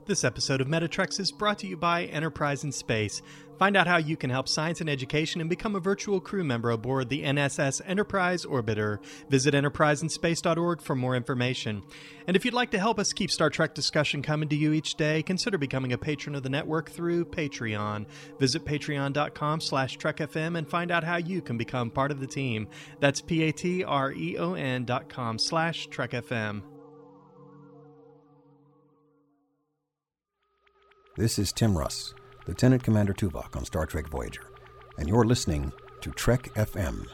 This episode of Metatrex is brought to you by Enterprise in Space. Find out how you can help science and education and become a virtual crew member aboard the NSS Enterprise Orbiter. Visit enterpriseinspace.org for more information. And if you'd like to help us keep Star Trek discussion coming to you each day, consider becoming a patron of the network through Patreon. Visit patreon.com/trekfm and find out how you can become part of the team. That's patreon.com/trekfm. This is Tim Russ, Lieutenant Commander Tuvok on Star Trek Voyager, and you're listening to Trek FM.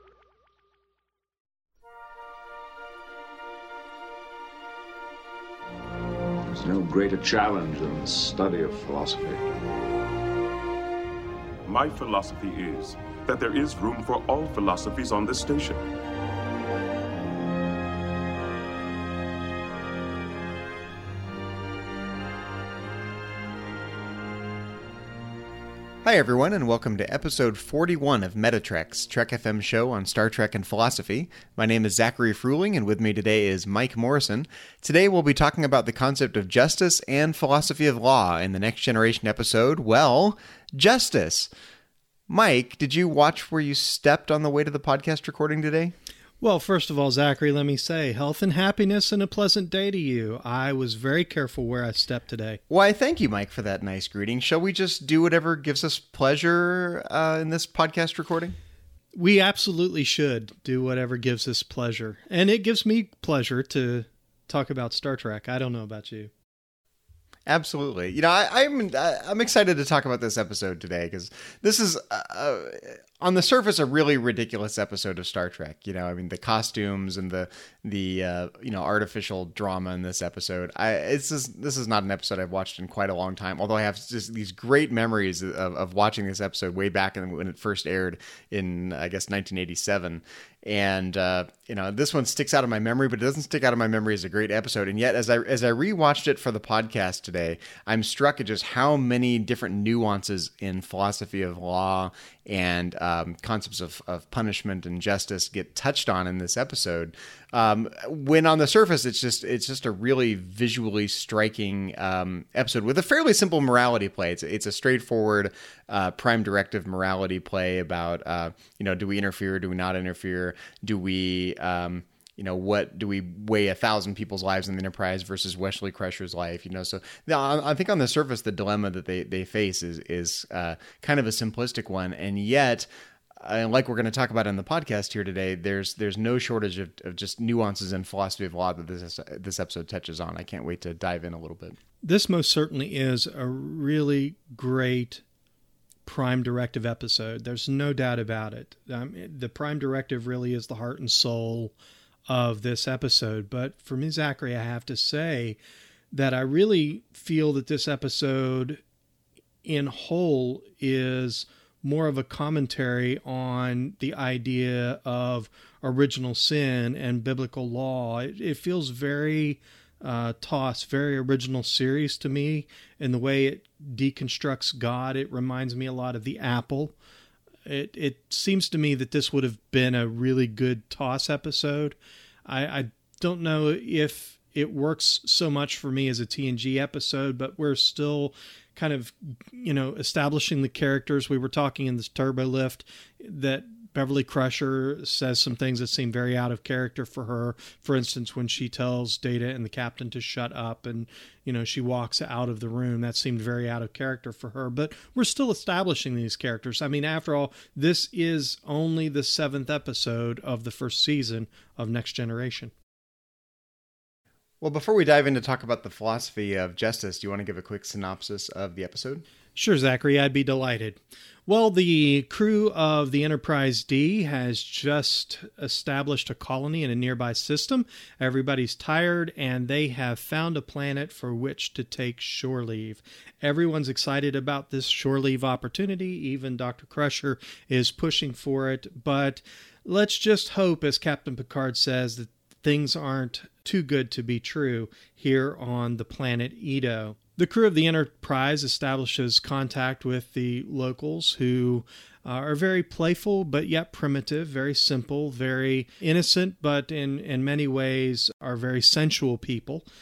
There's no greater challenge than the study of philosophy. My philosophy is that there is room for all philosophies on this station. Hi everyone, and welcome to episode 41 of Metatrex, Trek FM show on Star Trek and philosophy. My name is Zachary Fruhling, and with me today is Mike Morrison. Today we'll be talking about the concept of justice and philosophy of law in the Next Generation episode, well, Justice. Mike, did you watch where you stepped on the way to the podcast recording today? Well, first of all, Zachary, let me say health and happiness and a pleasant day to you. I was very careful where I stepped today. Why, thank you, Mike, for that nice greeting. Shall we just do whatever gives us pleasure in this podcast recording? We absolutely should do whatever gives us pleasure. And it gives me pleasure to talk about Star Trek. I don't know about you. Absolutely. You know, I'm excited to talk about this episode today because this is, on the surface, a really ridiculous episode of Star Trek. You know, I mean, the costumes and the artificial drama in this episode. This is not an episode I've watched in quite a long time, although I have just these great memories of watching this episode way back when it first aired in, I guess, 1987. And, this one sticks out of my memory, but it doesn't stick out of my memory as a great episode. And yet, as I rewatched it for the podcast today, I'm struck at just how many different nuances in philosophy of law and concepts of punishment and justice get touched on in this episode. When on the surface, it's just a really visually striking episode with a fairly simple morality play. It's a straightforward prime directive morality play about do we interfere, do we not interfere, do we what do we weigh 1,000 people's lives in the Enterprise versus Wesley Crusher's life? So I think on the surface the dilemma that they face is kind of a simplistic one, and yet. Like we're going to talk about in the podcast here today, there's no shortage of just nuances in philosophy of law that this episode touches on. I can't wait to dive in a little bit. This most certainly is a really great Prime Directive episode. There's no doubt about it. The Prime Directive really is the heart and soul of this episode. But for me, Zachary, I have to say that I really feel that this episode in whole is more of a commentary on the idea of original sin and biblical law. It feels very very original series to me in the way it deconstructs God. It reminds me a lot of The Apple. It seems to me that this would have been a really good TOS episode. I don't know if it works so much for me as a TNG episode, but we're still kind of, establishing the characters. We were talking in this Turbo Lift that Beverly Crusher says some things that seem very out of character for her. For instance, when she tells Data and the captain to shut up and, she walks out of the room, that seemed very out of character for her. But we're still establishing these characters. I mean, after all, this is only the 7th episode of the first season of Next Generation. Well, before we dive in to talk about the philosophy of justice, do you want to give a quick synopsis of the episode? Sure, Zachary, I'd be delighted. Well, the crew of the Enterprise D has just established a colony in a nearby system. Everybody's tired, and they have found a planet for which to take shore leave. Everyone's excited about this shore leave opportunity. Even Dr. Crusher is pushing for it. But let's just hope, as Captain Picard says, that things aren't too good to be true here on the planet Edo. The crew of the Enterprise establishes contact with the locals who are very playful but yet primitive, very simple, very innocent, but in many ways are very sensual people.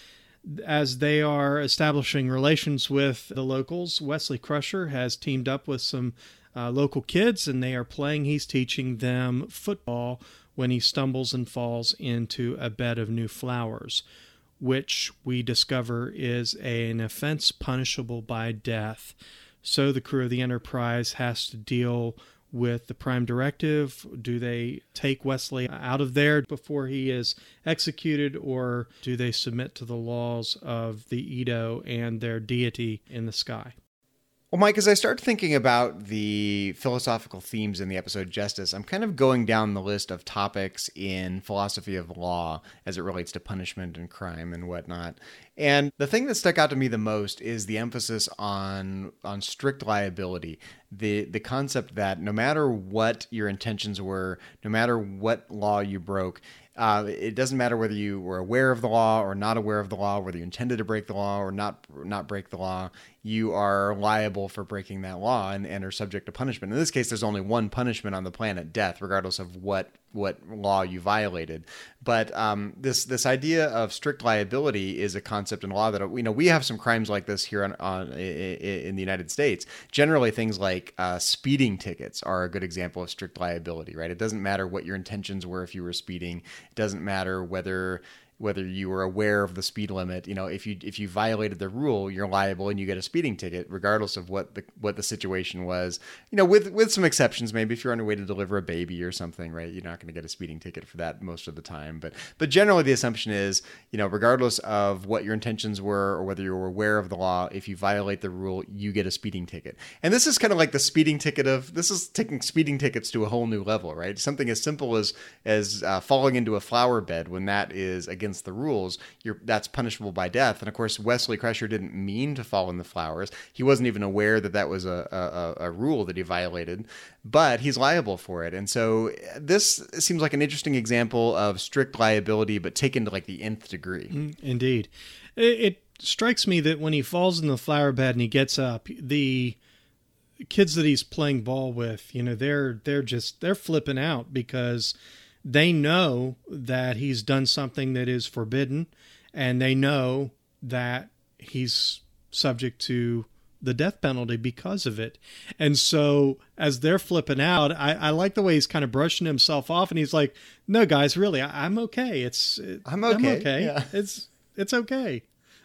as they are establishing relations with the locals, Wesley Crusher has teamed up with some local kids, and they are playing. He's teaching them football when he stumbles and falls into a bed of new flowers, which we discover is an offense punishable by death. So the crew of the Enterprise has to deal with the Prime Directive. Do they take Wesley out of there before he is executed, or do they submit to the laws of the Edo and their deity in the sky? Well, Mike, as I start thinking about the philosophical themes in the episode Justice, I'm kind of going down the list of topics in philosophy of law as it relates to punishment and crime and whatnot. And the thing that stuck out to me the most is the emphasis on strict liability, the concept that no matter what your intentions were, no matter what law you broke, it doesn't matter whether you were aware of the law or not aware of the law, whether you intended to break the law or not break the law, you are liable for breaking that law and are subject to punishment. In this case, there's only one punishment on the planet, death, regardless of what law you violated. But this idea of strict liability is a concept in law that we have some crimes like this here in the United States. Generally, things like speeding tickets are a good example of strict liability, right? It doesn't matter what your intentions were if you were speeding. It doesn't matter whether you were aware of the speed limit. If you violated the rule, you're liable and you get a speeding ticket, regardless of what the situation was. With some exceptions, maybe if you're on your way to deliver a baby or something, right? You're not going to get a speeding ticket for that most of the time. But generally, the assumption is, regardless of what your intentions were or whether you were aware of the law, if you violate the rule, you get a speeding ticket. And this is kind of like the speeding ticket this is taking speeding tickets to a whole new level, right? Something as simple as falling into a flower bed, when that is against the rules, that's punishable by death. And of course, Wesley Crusher didn't mean to fall in the flowers. He wasn't even aware that was a rule that he violated, but he's liable for it. And so this seems like an interesting example of strict liability, but taken to like the nth degree. Indeed. It strikes me that when he falls in the flower bed and he gets up, the kids that he's playing ball with, they're flipping out because they know that he's done something that is forbidden, and they know that he's subject to the death penalty because of it. And so as they're flipping out, I like the way he's kind of brushing himself off, and he's like, no, guys, really, I'm okay. I'm okay. Yeah. It's okay.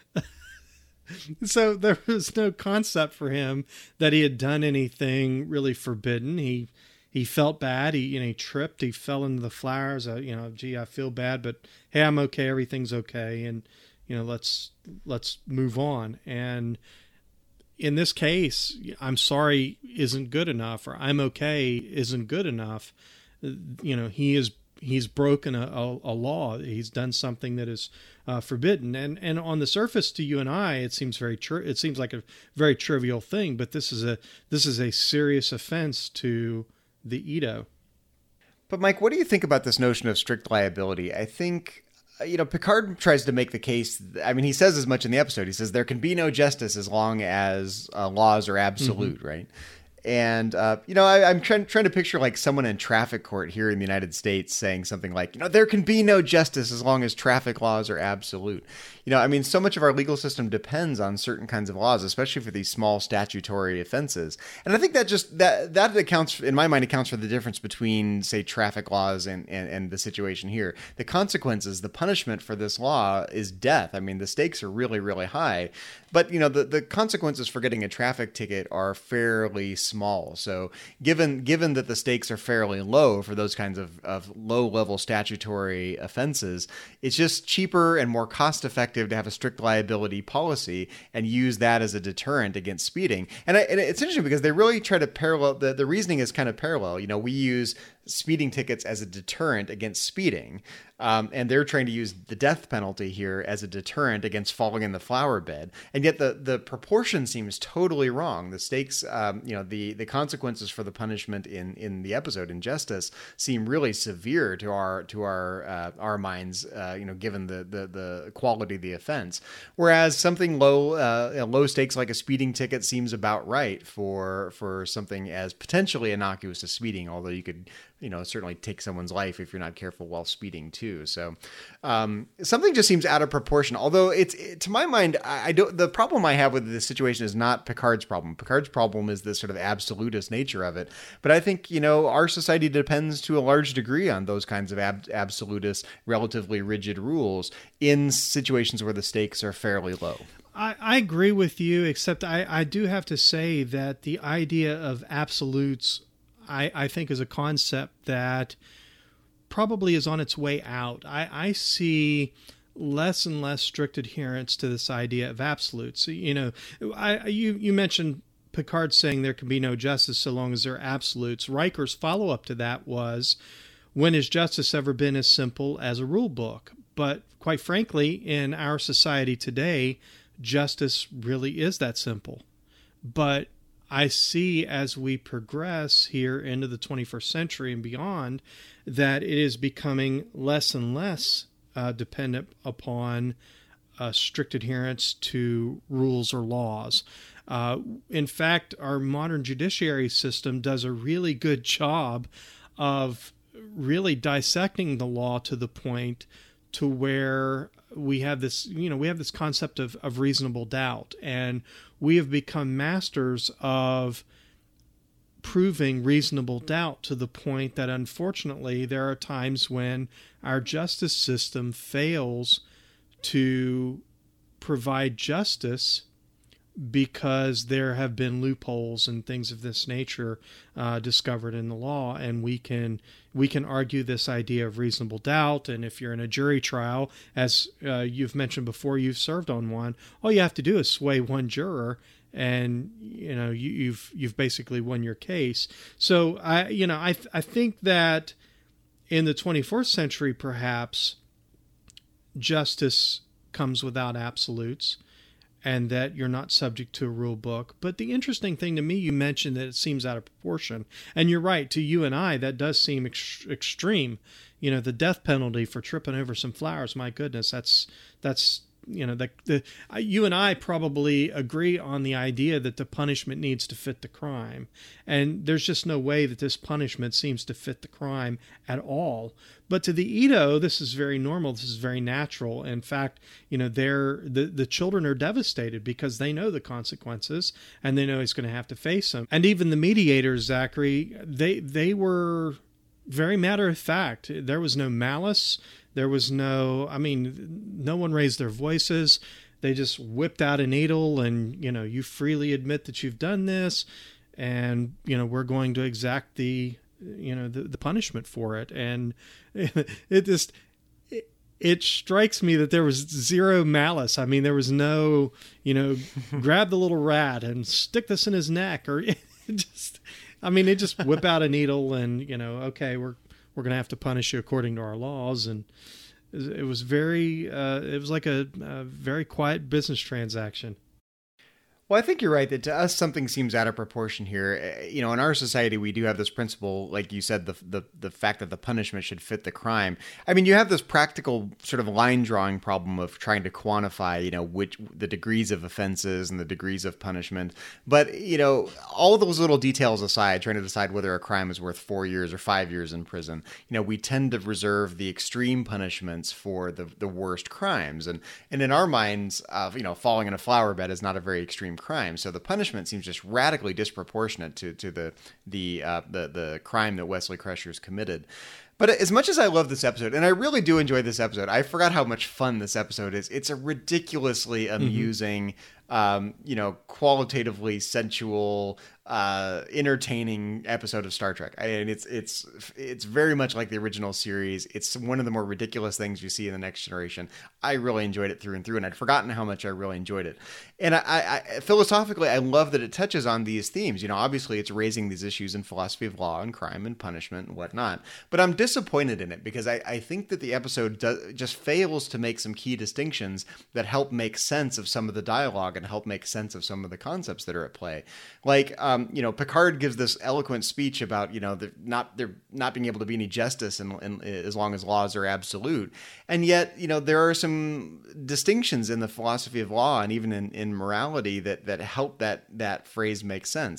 So there was no concept for him that he had done anything really forbidden. He felt bad. He tripped. He fell into the flowers. Gee, I feel bad, but hey, I'm okay. Everything's okay, and let's move on. And in this case, I'm sorry isn't good enough, or I'm okay isn't good enough. He's broken a law. He's done something that is forbidden. And on the surface, to you and I, it seems it seems like a very trivial thing, but this is a serious offense to the Edo. But Mike, what do you think about this notion of strict liability? I think, Picard tries to make the case. I mean, he says as much in the episode. He says there can be no justice as long as laws are absolute, right? And, I'm trying to picture like someone in traffic court here in the United States saying something like, there can be no justice as long as traffic laws are absolute. So much of our legal system depends on certain kinds of laws, especially for these small statutory offenses. And I think that accounts, in my mind, accounts for the difference between, say, traffic laws and the situation here. The consequences, the punishment for this law is death. I mean, the stakes are really, really high. But, the consequences for getting a traffic ticket are fairly small. So given that the stakes are fairly low for those kinds of low-level statutory offenses, it's just cheaper and more cost-effective to have a strict liability policy and use that as a deterrent against speeding. And it's interesting because they really try to parallel, the reasoning is kind of parallel. We use speeding tickets as a deterrent against speeding. And they're trying to use the death penalty here as a deterrent against falling in the flower bed. And yet the proportion seems totally wrong. The stakes, the consequences for the punishment in the episode in Justice seem really severe to our minds, given the quality of the offense. Whereas something low stakes like a speeding ticket seems about right for something as potentially innocuous as speeding, although you could certainly take someone's life if you're not careful while speeding too. too. So something just seems out of proportion. Although to my mind, I don't. The problem I have with this situation is not Picard's problem. Picard's problem is this sort of absolutist nature of it. But I think, our society depends to a large degree on those kinds of absolutist, relatively rigid rules in situations where the stakes are fairly low. I agree with you, except I do have to say that the idea of absolutes, I think, is a concept that probably is on its way out. I see less and less strict adherence to this idea of absolutes. You mentioned Picard saying there can be no justice so long as there are absolutes. Riker's follow-up to that was, when has justice ever been as simple as a rule book? But quite frankly, in our society today, justice really is that simple. But I see as we progress here into the 21st century and beyond that it is becoming less and less dependent upon strict adherence to rules or laws. In fact, our modern judiciary system does a really good job of really dissecting the law to the point to where we have this concept of reasonable doubt, and we have become masters of proving reasonable doubt to the point that unfortunately there are times when our justice system fails to provide justice because there have been loopholes and things of this nature discovered in the law, and we can argue this idea of reasonable doubt. And if you're in a jury trial, as you've mentioned before, you've served on one, all you have to do is sway one juror, and you've basically won your case. So I think that in the 21st century, perhaps justice comes without absolutes, and that you're not subject to a rule book. But the interesting thing to me, you mentioned that it seems out of proportion. And you're right, to you and I, that does seem extreme. The death penalty for tripping over some flowers, my goodness, that's you and I probably agree on the idea that the punishment needs to fit the crime. And there's just no way that this punishment seems to fit the crime at all. But to the Ito, this is very normal. This is very natural. In fact, the children are devastated because they know the consequences and they know he's going to have to face them. And even the mediators, Zachary, they were very matter of fact. There was no malice. There was no one raised their voices. They just whipped out a needle and, you freely admit that you've done this, and, we're going to exact the punishment for it. And it strikes me that there was zero malice. I mean, there was no, grab the little rat and stick this in his neck, or they just whip out a needle and, okay, we're going to have to punish you according to our laws. And it was like a very quiet business transaction. Well, I think you're right that to us something seems out of proportion here. In our society, we do have this principle, like you said, the fact that the punishment should fit the crime. I mean, you have this practical sort of line drawing problem of trying to quantify, which the degrees of offenses and the degrees of punishment. But, all those little details aside, trying to decide whether a crime is worth 4 years or 5 years in prison, we tend to reserve the extreme punishments for the worst crimes. And in our minds, falling in a flower bed is not a very extreme crime, so the punishment seems just radically disproportionate to the crime that Wesley Crusher's committed. But as much as I love this episode, and I really do enjoy this episode, I forgot how much fun this episode is. It's a ridiculously amusing, qualitatively sensual, entertaining episode of Star Trek. It's very much like the original series. It's one of the more ridiculous things you see in The Next Generation. I really enjoyed it through and through, and I'd forgotten how much I really enjoyed it. And I philosophically, I love that it touches on these themes. Obviously it's raising these issues in philosophy of law and crime and punishment and whatnot. But I'm disappointed in it because I think that the episode just fails to make some key distinctions that help make sense of some of the dialogue and help make sense of some of the concepts that are at play. Like, Picard gives this eloquent speech about, there not being able to be any justice in as long as laws are absolute. And yet, there are some distinctions in the philosophy of law and even in morality that help that phrase make sense.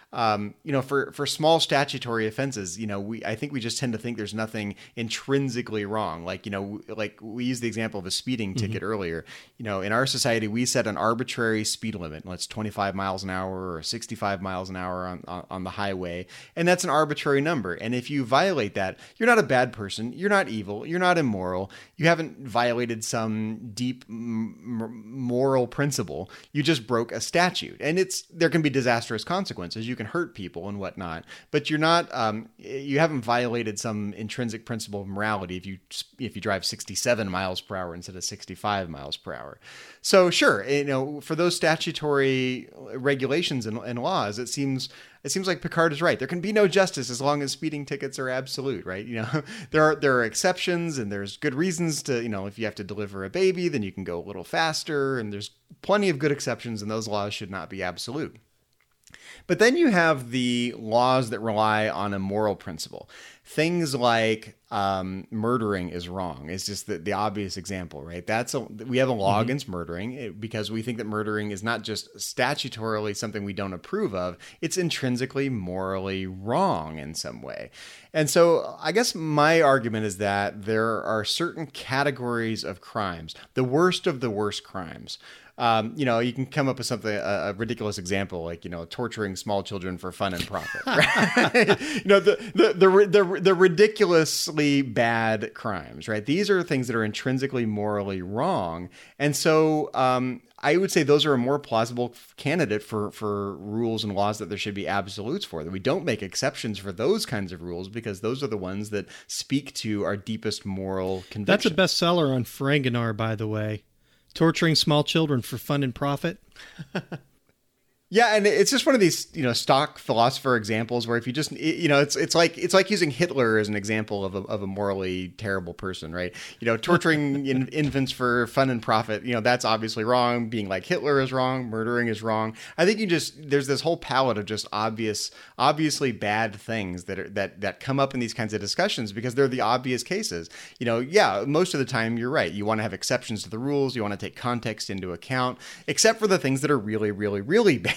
For small statutory offenses, I think we just tend to think there's nothing intrinsically wrong. Like we used the example of a speeding ticket earlier. In our society, we set an arbitrary speed limit. Let's 25 miles an hour or 65 miles an hour on the highway. And that's an arbitrary number. And if you violate that, you're not a bad person. You're not evil. You're not immoral. You haven't violated some deep moral principle. You just broke a statute. And there can be disastrous consequences. You can hurt people and whatnot, but you're not, you haven't violated some intrinsic principle of morality if you drive 67 miles per hour instead of 65 miles per hour. So sure, for those statutory regulations and laws, it seems like Picard is right. There can be no justice as long as speeding tickets are absolute, right? There are exceptions, and there's good reasons to, if you have to deliver a baby, then you can go a little faster, and there's plenty of good exceptions, and those laws should not be absolute. But then you have the laws that rely on a moral principle. Things like murdering is wrong. It's just the obvious example, right? We have a law against murdering because we think that murdering is not just statutorily something we don't approve of. It's intrinsically morally wrong in some way. And so I guess my argument is that there are certain categories of crimes, the worst of the worst crimes. You can come up with something, a ridiculous example, like, torturing small children for fun and profit, right? The ridiculously bad crimes, right? These are things that are intrinsically morally wrong. And so, I would say those are a more plausible candidate for rules and laws that there should be absolutes for, that we don't make exceptions for those kinds of rules because those are the ones that speak to our deepest moral convictions. That's a bestseller on Ferenginar, by the way. Torturing small children for fun and profit. Yeah, and it's just one of these, stock philosopher examples where if you just, it's like using Hitler as an example of a morally terrible person, right? Torturing infants for fun and profit, that's obviously wrong. Being like Hitler is wrong. Murdering is wrong. I think there's this whole palette of just obviously bad things that come up in these kinds of discussions because they're the obvious cases. Most of the time you're right. You want to have exceptions to the rules. You want to take context into account, except for the things that are really, really, really bad.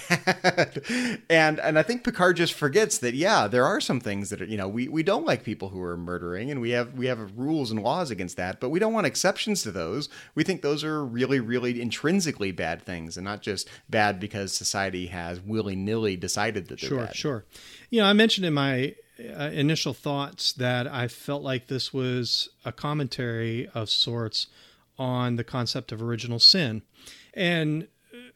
And I think Picard just forgets that, there are some things that are, we don't like people who are murdering, and we have rules and laws against that, but we don't want exceptions to those. We think those are really, really intrinsically bad things and not just bad because society has willy-nilly decided that they're bad. Sure. I mentioned in my initial thoughts that I felt like this was a commentary of sorts on the concept of original sin. And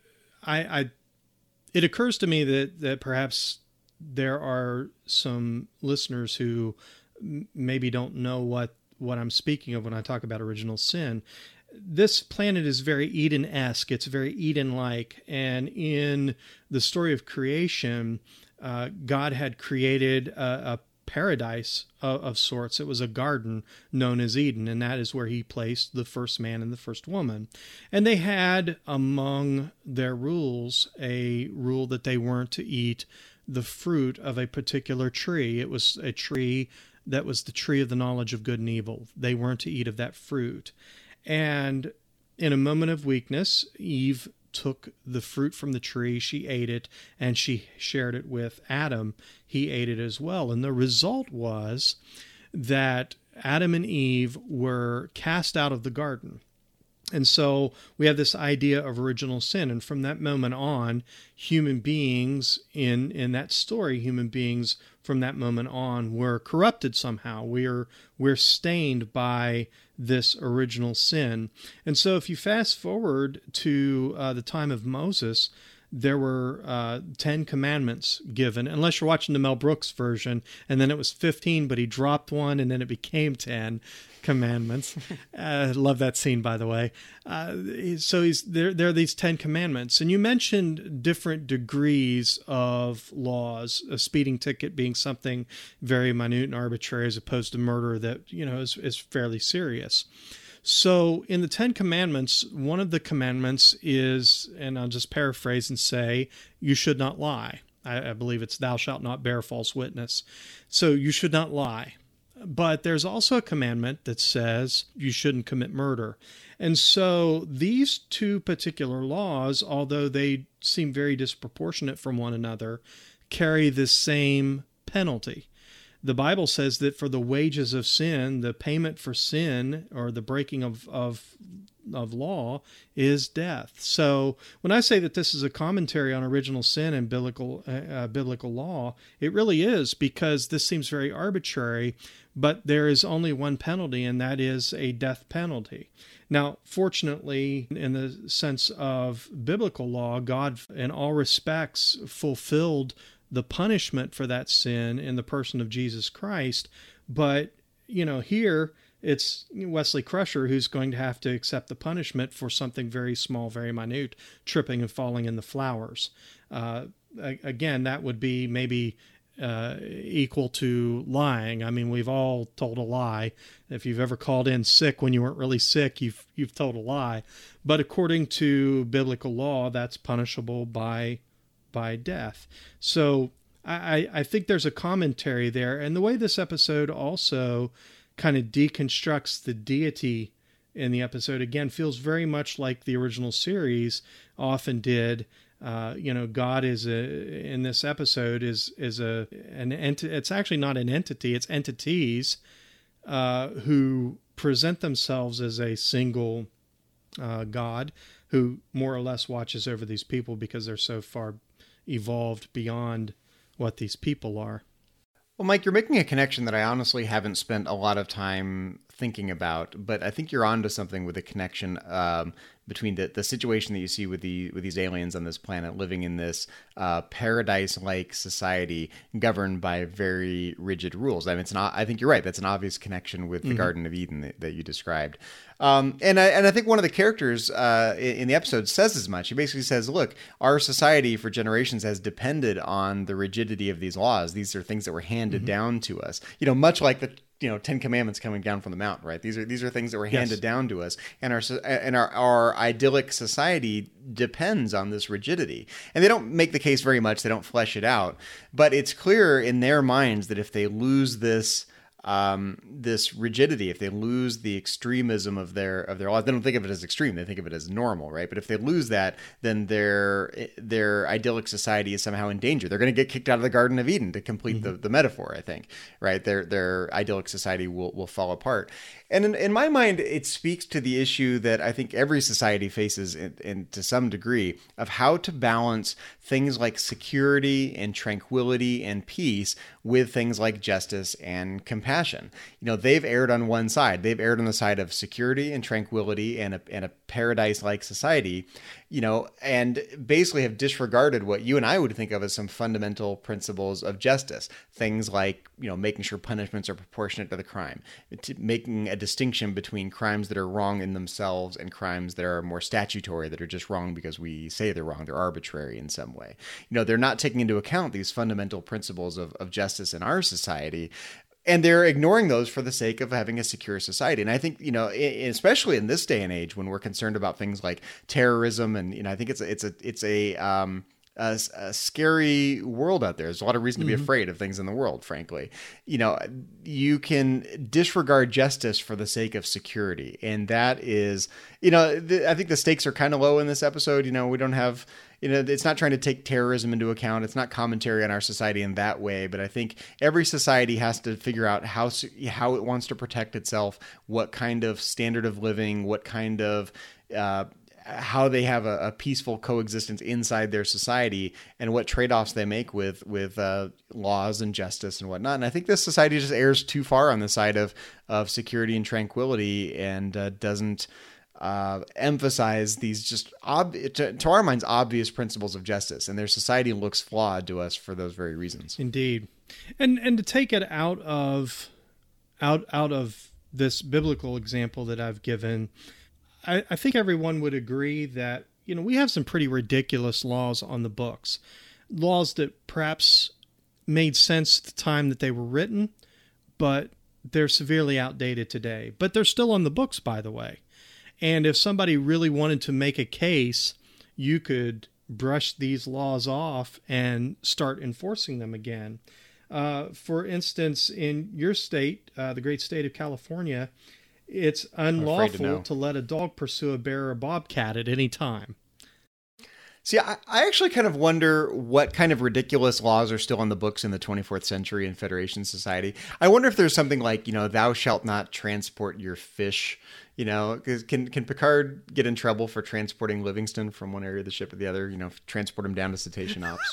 it occurs to me that perhaps there are some listeners who maybe don't know what I'm speaking of when I talk about original sin. This planet is very Eden-esque. It's very Eden-like. And in the story of creation, God had created a paradise of sorts. It was a garden known as Eden, and that is where he placed the first man and the first woman. And they had among their rules a rule that they weren't to eat the fruit of a particular tree. It was a tree that was the tree of the knowledge of good and evil. They weren't to eat of that fruit. And in a moment of weakness, Eve took the fruit from the tree, she ate it, and she shared it with Adam. He ate it as well. And the result was that Adam and Eve were cast out of the garden. And so we have this idea of original sin. And from that moment on, human beings in that story, human beings from that moment on were corrupted somehow. We're stained by this original sin. And so if you fast forward to the time of Moses, there were 10 commandments given, unless you're watching the Mel Brooks version, and then it was 15, but he dropped one, and then it became 10 commandments. I love that scene, by the way. So there are these 10 commandments, and you mentioned different degrees of laws, a speeding ticket being something very minute and arbitrary as opposed to murder that, is fairly serious. So in the 10 commandments, one of the commandments is, and I'll just paraphrase and say, you should not lie. I believe it's thou shalt not bear false witness. So you should not lie. But there's also a commandment that says you shouldn't commit murder. And so these two particular laws, although they seem very disproportionate from one another, carry the same penalty. The Bible says that for the wages of sin, the payment for sin, or the breaking of law, is death. So when I say that this is a commentary on original sin and biblical law, it really is, because this seems very arbitrary, but there is only one penalty, and that is a death penalty. Now, fortunately, in the sense of biblical law, God in all respects fulfilled the punishment for that sin in the person of Jesus Christ. But, here it's Wesley Crusher who's going to have to accept the punishment for something very small, very minute, tripping and falling in the flowers. Again, that would be maybe equal to lying. I mean, we've all told a lie. If you've ever called in sick when you weren't really sick, you've told a lie. But according to biblical law, that's punishable by death. So I think there's a commentary there. And the way this episode also kind of deconstructs the deity in the episode, again, feels very much like the original series often did. God in this episode is an entity. It's actually not an entity. It's entities who present themselves as a single God who more or less watches over these people because they're so far evolved beyond what these people are. Well, Mike, you're making a connection that I honestly haven't spent a lot of time thinking about, but I think you're onto something with the connection between the situation that you see with these aliens on this planet living in this paradise-like society governed by very rigid rules. I mean, I think you're right. That's an obvious connection with the Garden of Eden that you described. And I think one of the characters in the episode says as much. He basically says, look, our society for generations has depended on the rigidity of these laws. These are things that were handed down to us, much like the 10 Commandments coming down from the mountain, right? These are things that were handed down to us, and our idyllic society depends on this rigidity. And they don't make the case very much; they don't flesh it out. But it's clear in their minds that if they lose this rigidity, if they lose the extremism of their laws, they don't think of it as extreme; they think of it as normal, right? But if they lose that, then their idyllic society is somehow in danger. They're going to get kicked out of the Garden of Eden, to complete the metaphor, I think, right? Their idyllic society will fall apart. And in my mind, it speaks to the issue that I think every society faces to some degree, of how to balance things like security and tranquility and peace with things like justice and compassion. They've erred on one side. They've erred on the side of security and tranquility and a paradise-like society, and basically have disregarded what you and I would think of as some fundamental principles of justice. Things like, making sure punishments are proportionate to the crime, making a distinction between crimes that are wrong in themselves and crimes that are more statutory, that are just wrong because we say they're wrong. They're arbitrary in some way. They're not taking into account these fundamental principles of justice in our society. And they're ignoring those for the sake of having a secure society. And I think, especially in this day and age when we're concerned about things like terrorism, and I think it's a scary world out there. There's a lot of reason to be afraid of things in the world, frankly. You can disregard justice for the sake of security. And that is, I think the stakes are kind of low in this episode. We don't have, it's not trying to take terrorism into account. It's not commentary on our society in that way. But I think every society has to figure out how it wants to protect itself, what kind of standard of living, what kind of how they have a peaceful coexistence inside their society, and what trade-offs they make with laws and justice and whatnot. And I think this society just errs too far on the side of security and tranquility, and doesn't emphasize these just to our minds obvious principles of justice. And their society looks flawed to us for those very reasons. Indeed, and to take it out of this biblical example that I've given, I think everyone would agree that, we have some pretty ridiculous laws on the books, laws that perhaps made sense at the time that they were written, but they're severely outdated today. But they're still on the books, by the way. And if somebody really wanted to make a case, you could brush these laws off and start enforcing them again. For instance, in your state, the great state of California, it's unlawful to let a dog pursue a bear or bobcat at any time. See, I actually kind of wonder what kind of ridiculous laws are still on the books in the 24th century in Federation society. I wonder if there's something like, thou shalt not transport your fish. Can Picard get in trouble for transporting Livingston from one area of the ship to the other? Transport him down to cetacean ops.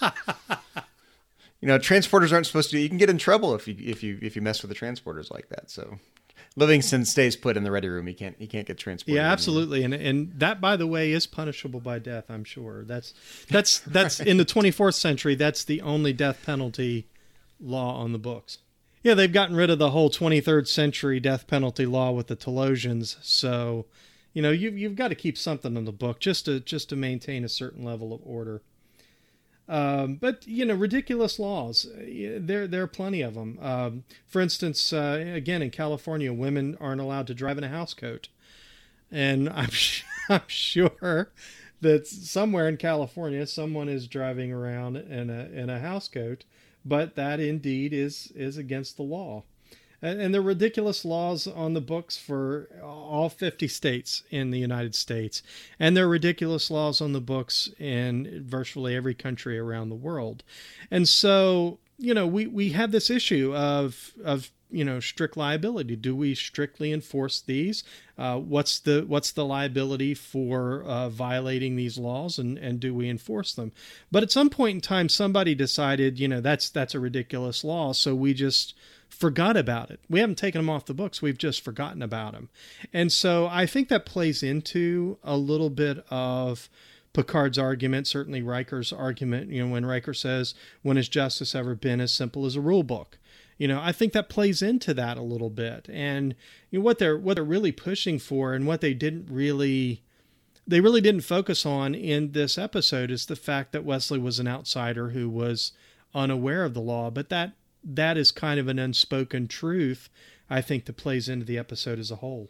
Transporters aren't supposed to. You can get in trouble if you mess with the transporters like that. So Livingston stays put in the ready room. He can't get transported. Yeah, absolutely. And that, by the way, is punishable by death, I'm sure. That's in the 24th century, that's the only death penalty law on the books. Yeah, they've gotten rid of the whole 23rd century death penalty law with the Telosians. So, you've got to keep something on the book just to maintain a certain level of order. But ridiculous laws, there are plenty of them. For instance, again, in California, women aren't allowed to drive in a housecoat. And I'm sure that somewhere in California, someone is driving around in a housecoat, but that indeed is against the law. And there are ridiculous laws on the books for all 50 states in the United States. And there are ridiculous laws on the books in virtually every country around the world. And so, we have this issue of strict liability. Do we strictly enforce these? What's the liability for violating these laws, and do we enforce them? But at some point in time, somebody decided, that's a ridiculous law, so we just forgot about it. We haven't taken them off the books. We've just forgotten about them. And so I think that plays into a little bit of Picard's argument, certainly Riker's argument, when Riker says, when has justice ever been as simple as a rule book? I think that plays into that a little bit. And what they're really pushing for, and what they really didn't focus on in this episode, is the fact that Wesley was an outsider who was unaware of the law. But that is kind of an unspoken truth, I think, that plays into the episode as a whole.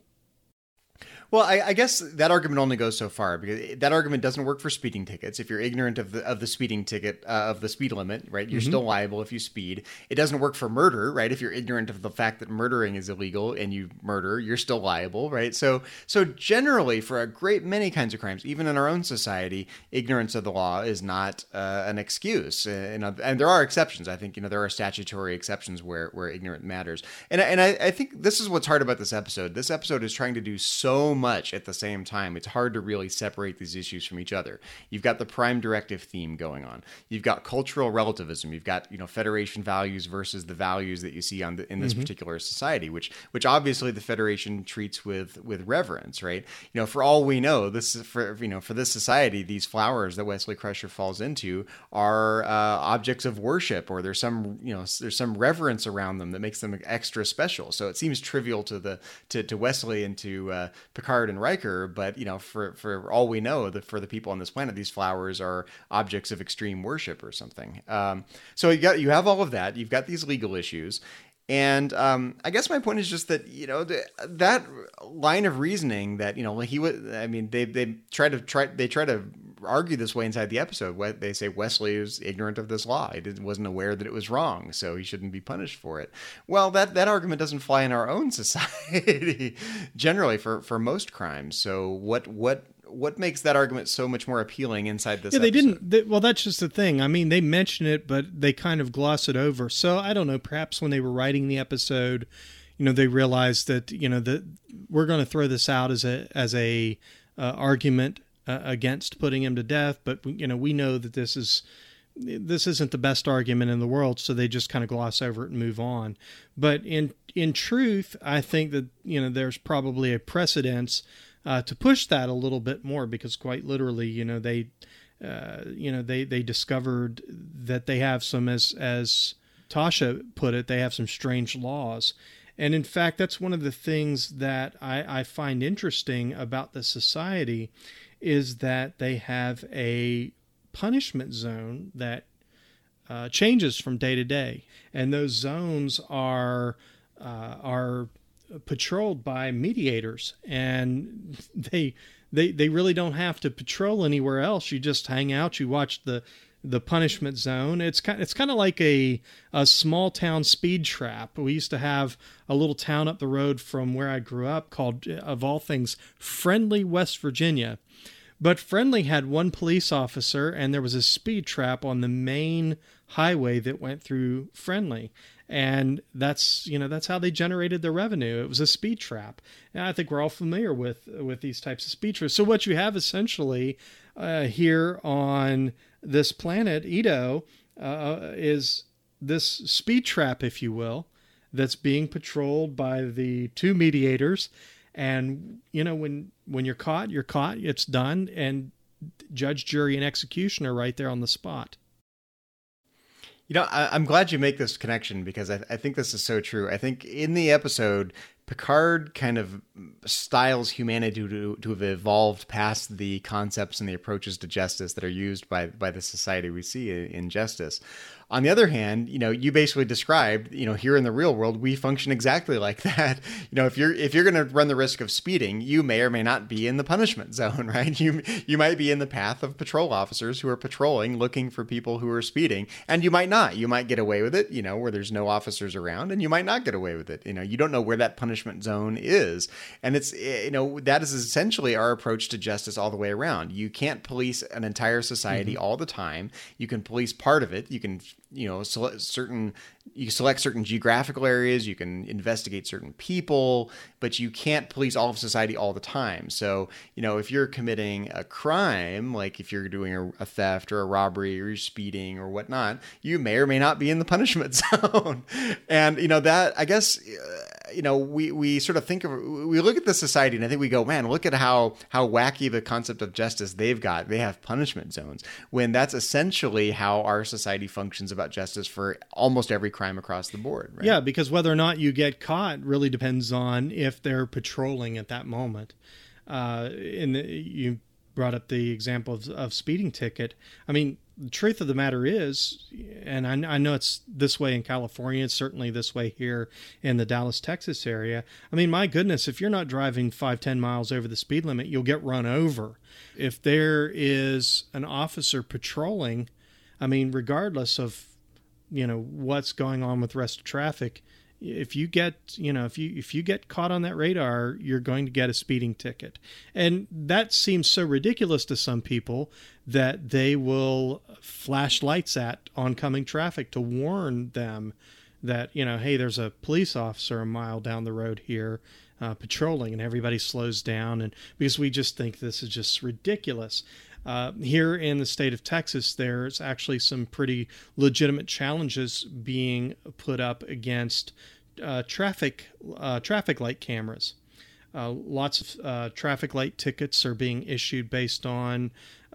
Well, I guess that argument only goes so far, because that argument doesn't work for speeding tickets. If you're ignorant of the speeding ticket, of the speed limit, right, you're still liable if you speed. It doesn't work for murder, right? If you're ignorant of the fact that murdering is illegal and you murder, you're still liable, right? So generally, for a great many kinds of crimes, even in our own society, ignorance of the law is not an excuse. And there are exceptions. I think there are statutory exceptions where ignorant matters. And I think this is what's hard about this episode. This episode is trying to do so much at the same time. It's hard to really separate these issues from each other. You've got the Prime Directive theme going on. You've got cultural relativism. You've got Federation values versus the values that you see in this particular society, which obviously the Federation treats with reverence, right? For all we know, this is for this society, these flowers that Wesley Crusher falls into are objects of worship, or there's some reverence around them that makes them extra special. So it seems trivial to Wesley and to Picard and Riker, but for all we know, for the people on this planet, these flowers are objects of extreme worship or something. So you have all of that. You've got these legal issues, and I guess my point is just that that line of reasoning that he would. I mean, they try to argue this way inside the episode. They say Wesley is ignorant of this law. He wasn't aware that it was wrong, so he shouldn't be punished for it. Well, that argument doesn't fly in our own society generally for most crimes. So what makes that argument so much more appealing inside this episode? Well, that's just the thing. I mean, they mention it, but they kind of gloss it over. So I don't know, perhaps when they were writing the episode, they realized that, that we're going to throw this out as a argument against putting him to death, but we know that this isn't the best argument in the world, so they just kind of gloss over it and move on. But in truth, I think that there's probably a precedence to push that a little bit more, because quite literally, they discovered that they have some, as Tasha put it, they have some strange laws. And in fact, that's one of the things that I find interesting about the society, is that they have a punishment zone that changes from day to day, and those zones are patrolled by mediators, and they really don't have to patrol anywhere else. You just hang out, you watch the punishment zone. It's kind of like a small town speed trap. We used to have a little town up the road from where I grew up called, of all things, Friendly, West Virginia. But Friendly had one police officer, and there was a speed trap on the main highway that went through Friendly. And that's how they generated their revenue. It was a speed trap. And I think we're all familiar with these types of speed traps. So what you have essentially here on this planet, Edo, is this speed trap, if you will, that's being patrolled by the two mediators. And, when you're caught, it's done. And judge, jury, and executioner right there on the spot. I'm glad you make this connection because I think this is so true. I think in the episode, Picard kind of styles humanity to have evolved past the concepts and the approaches to justice that are used by the society we see in Justice. On the other hand, you basically described, here in the real world, we function exactly like that. If you're going to run the risk of speeding, you may or may not be in the punishment zone, right? You might be in the path of patrol officers who are patrolling, looking for people who are speeding, and you might not. You might get away with it, where there's no officers around, and you might not get away with it. You don't know where that punishment zone is, and it's that is essentially our approach to justice all the way around. You can't police an entire society all the time. You can police part of it. You can select certain geographical areas, you can investigate certain people, but you can't police all of society all the time. So, if you're committing a crime, like if you're doing a theft or a robbery or you're speeding or whatnot, you may or may not be in the punishment zone. And, that, I guess, we sort of we look at the society and I think we go, man, look at how wacky the concept of justice they've got. They have punishment zones, when that's essentially how our society functions about justice for almost every crime across the board. Right? Yeah, because whether or not you get caught really depends on if they're patrolling at that moment. You brought up the example of speeding ticket. I mean, the truth of the matter is, and I know it's this way in California, it's certainly this way here in the Dallas, Texas area. I mean, my goodness, if you're not driving 5-10 miles over the speed limit, you'll get run over. If there is an officer patrolling, I mean, regardless of, what's going on with the rest of traffic, if you get caught on that radar, you're going to get a speeding ticket. And that seems so ridiculous to some people that they will flash lights at oncoming traffic to warn them that, hey, there's a police officer a mile down the road here patrolling, and everybody slows down. And because we just think this is just ridiculous. Here in the state of Texas, there's actually some pretty legitimate challenges being put up against traffic light cameras. Lots of traffic light tickets are being issued based on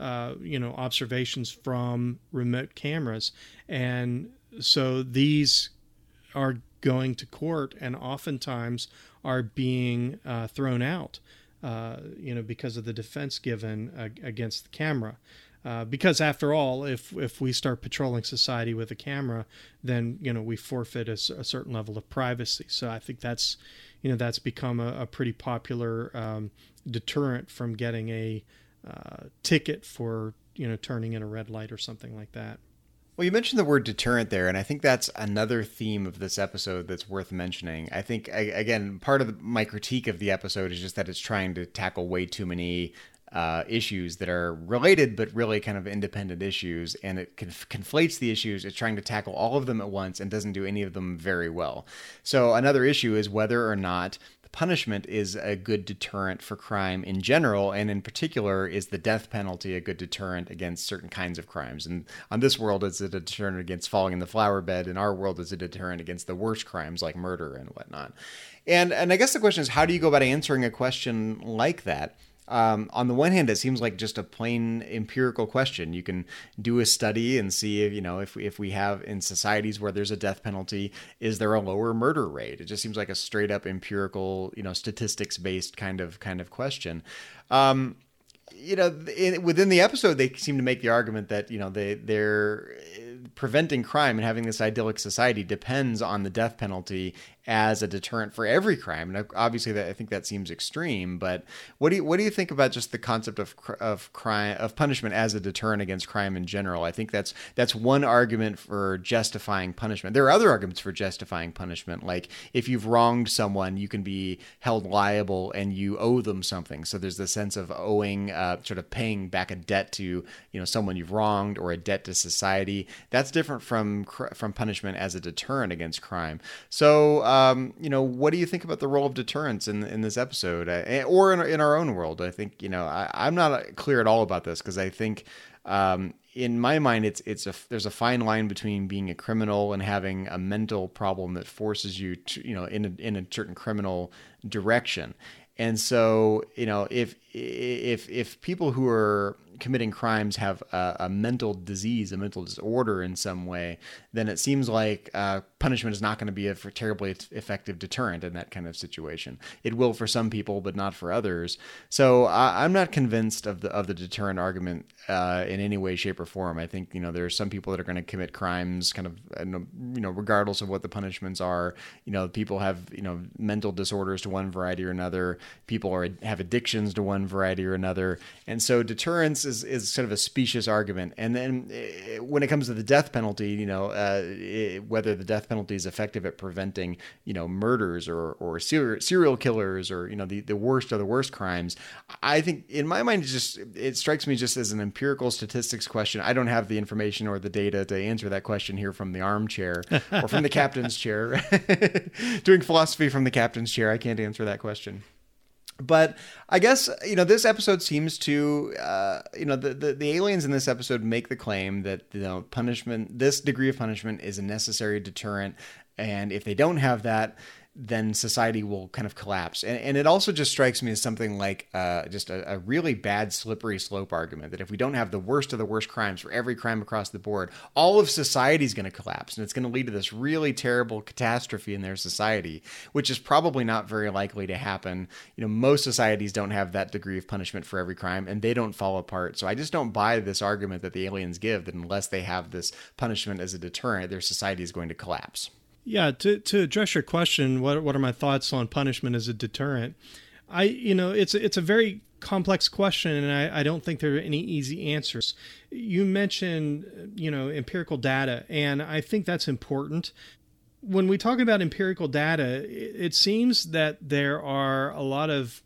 observations from remote cameras, and so these are going to court and oftentimes are being thrown out. Because of the defense given against the camera. Because after all, if we start patrolling society with a camera, then, we forfeit a certain level of privacy. So I think that's become a pretty popular deterrent from getting a ticket for, turning in a red light or something like that. Well, you mentioned the word deterrent there, and I think that's another theme of this episode that's worth mentioning. I think, again, part of my critique of the episode is just that it's trying to tackle way too many issues that are related but really kind of independent issues, and it conflates the issues. It's trying to tackle all of them at once and doesn't do any of them very well. So another issue is whether or not punishment is a good deterrent for crime in general, and in particular, is the death penalty a good deterrent against certain kinds of crimes? And on this world, it's a deterrent against falling in the flower bed. In our world, it's a deterrent against the worst crimes like murder and whatnot. And I guess the question is, how do you go about answering a question like that? On the one hand, it seems like just a plain empirical question. You can do a study and see if we have in societies where there's a death penalty, is there a lower murder rate? It just seems like a straight up empirical, statistics based kind of question. Within the episode, they seem to make the argument that, they're preventing crime and having this idyllic society depends on the death penalty as a deterrent for every crime. And obviously, I think that seems extreme. But what do you think about just the concept of punishment as a deterrent against crime in general? I think that's one argument for justifying punishment. There are other arguments for justifying punishment, like if you've wronged someone, you can be held liable and you owe them something. So there's the sense of owing, sort of paying back a debt to someone you've wronged, or a debt to society. That's different from punishment as a deterrent against crime. So what do you think about the role of deterrence in this episode, or in our own world? I think I'm not clear at all about this, because I think in my mind there's a fine line between being a criminal and having a mental problem that forces you to in a certain criminal direction. And so, if people who are committing crimes have a mental disease, a mental disorder in some way, then it seems like punishment is not going to be a terribly effective deterrent in that kind of situation. It will for some people, but not for others. So I'm not convinced of the deterrent argument in any way, shape, or form. I think there are some people that are going to commit crimes, kind of regardless of what the punishments are. People have mental disorders to one variety or another. People have addictions to one variety or another, and so deterrence is sort of a specious argument. And then when it comes to the death penalty, whether the death penalty is effective at preventing, murders or serial killers, or, the worst of the worst crimes, I think in my mind, it strikes me just as an empirical statistics question. I don't have the information or the data to answer that question here from the armchair or from the captain's chair. Doing philosophy from the captain's chair, I can't answer that question. But I guess, this episode seems to, the aliens in this episode make the claim that, punishment, this degree of punishment is a necessary deterrent. And if they don't have that, then society will kind of collapse. And it also just strikes me as something like just a really bad slippery slope argument, that if we don't have the worst of the worst crimes for every crime across the board, all of society is going to collapse. And it's going to lead to this really terrible catastrophe in their society, which is probably not very likely to happen. Most societies don't have that degree of punishment for every crime, and they don't fall apart. So I just don't buy this argument that the aliens give, that unless they have this punishment as a deterrent, their society is going to collapse. Yeah, to address your question, what are my thoughts on punishment as a deterrent? It's a very complex question, and I don't think there are any easy answers. You mentioned, empirical data, and I think that's important. When we talk about empirical data, it seems that there are a lot of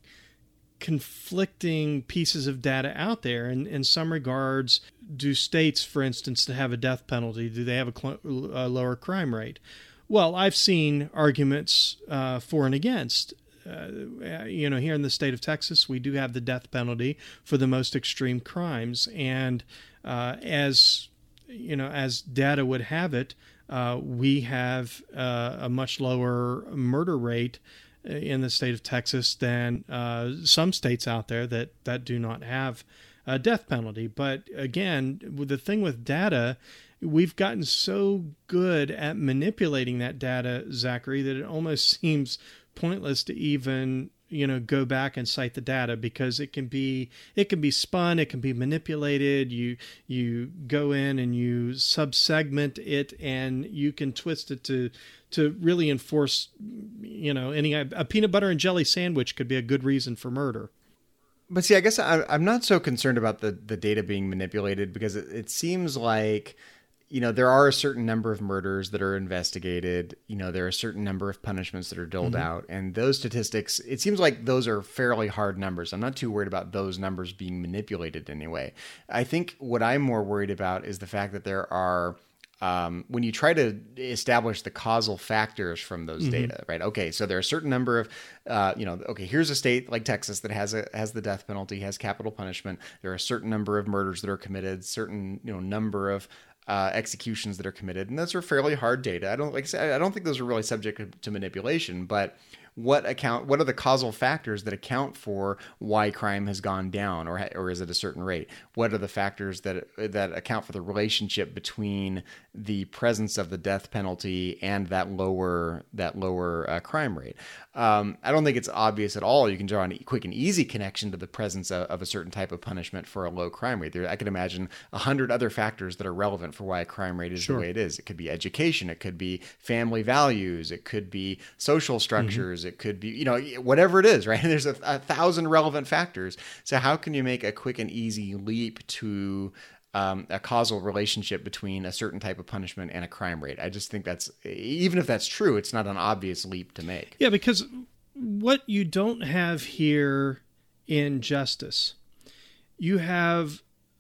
conflicting pieces of data out there. And in some regards, do states, for instance, that have a death penalty, do they have a lower crime rate? Well, I've seen arguments for and against. Here in the state of Texas, we do have the death penalty for the most extreme crimes. And as data would have it, we have a much lower murder rate in the state of Texas than some states out there that do not have a death penalty. But again, the thing with data, we've gotten so good at manipulating that data, Zachary, that it almost seems pointless to even go back and cite the data, because it can be spun, it can be manipulated. You go in and you subsegment it, and you can twist it to really enforce a peanut butter and jelly sandwich could be a good reason for murder. But see, I guess I'm not so concerned about the data being manipulated, because it seems like there are a certain number of murders that are investigated. There are a certain number of punishments that are doled out. And those statistics, it seems like those are fairly hard numbers. I'm not too worried about those numbers being manipulated anyway. I think what I'm more worried about is the fact that there are, when you try to establish the causal factors from those data, right? Okay, so there are a certain number of, here's a state like Texas that has the death penalty, has capital punishment. There are a certain number of murders that are committed, certain number of executions that are committed, and those are fairly hard data. I don't think those are really subject to manipulation. But what are the causal factors that account for why crime has gone down or is at a certain rate? What are the factors that account for the relationship between the presence of the death penalty and that lower crime rate? I don't think it's obvious at all. You can draw a quick and easy connection to the presence of a certain type of punishment for a low crime rate. I could imagine 100 other factors that are relevant for why a crime rate is the way it is. It could be education, it could be family values, it could be social structures, it could be, whatever it is, right? There's a 1,000 relevant factors. So how can you make a quick and easy leap to a causal relationship between a certain type of punishment and a crime rate? I just think even if that's true, it's not an obvious leap to make. Yeah, because what you don't have here in justice, you have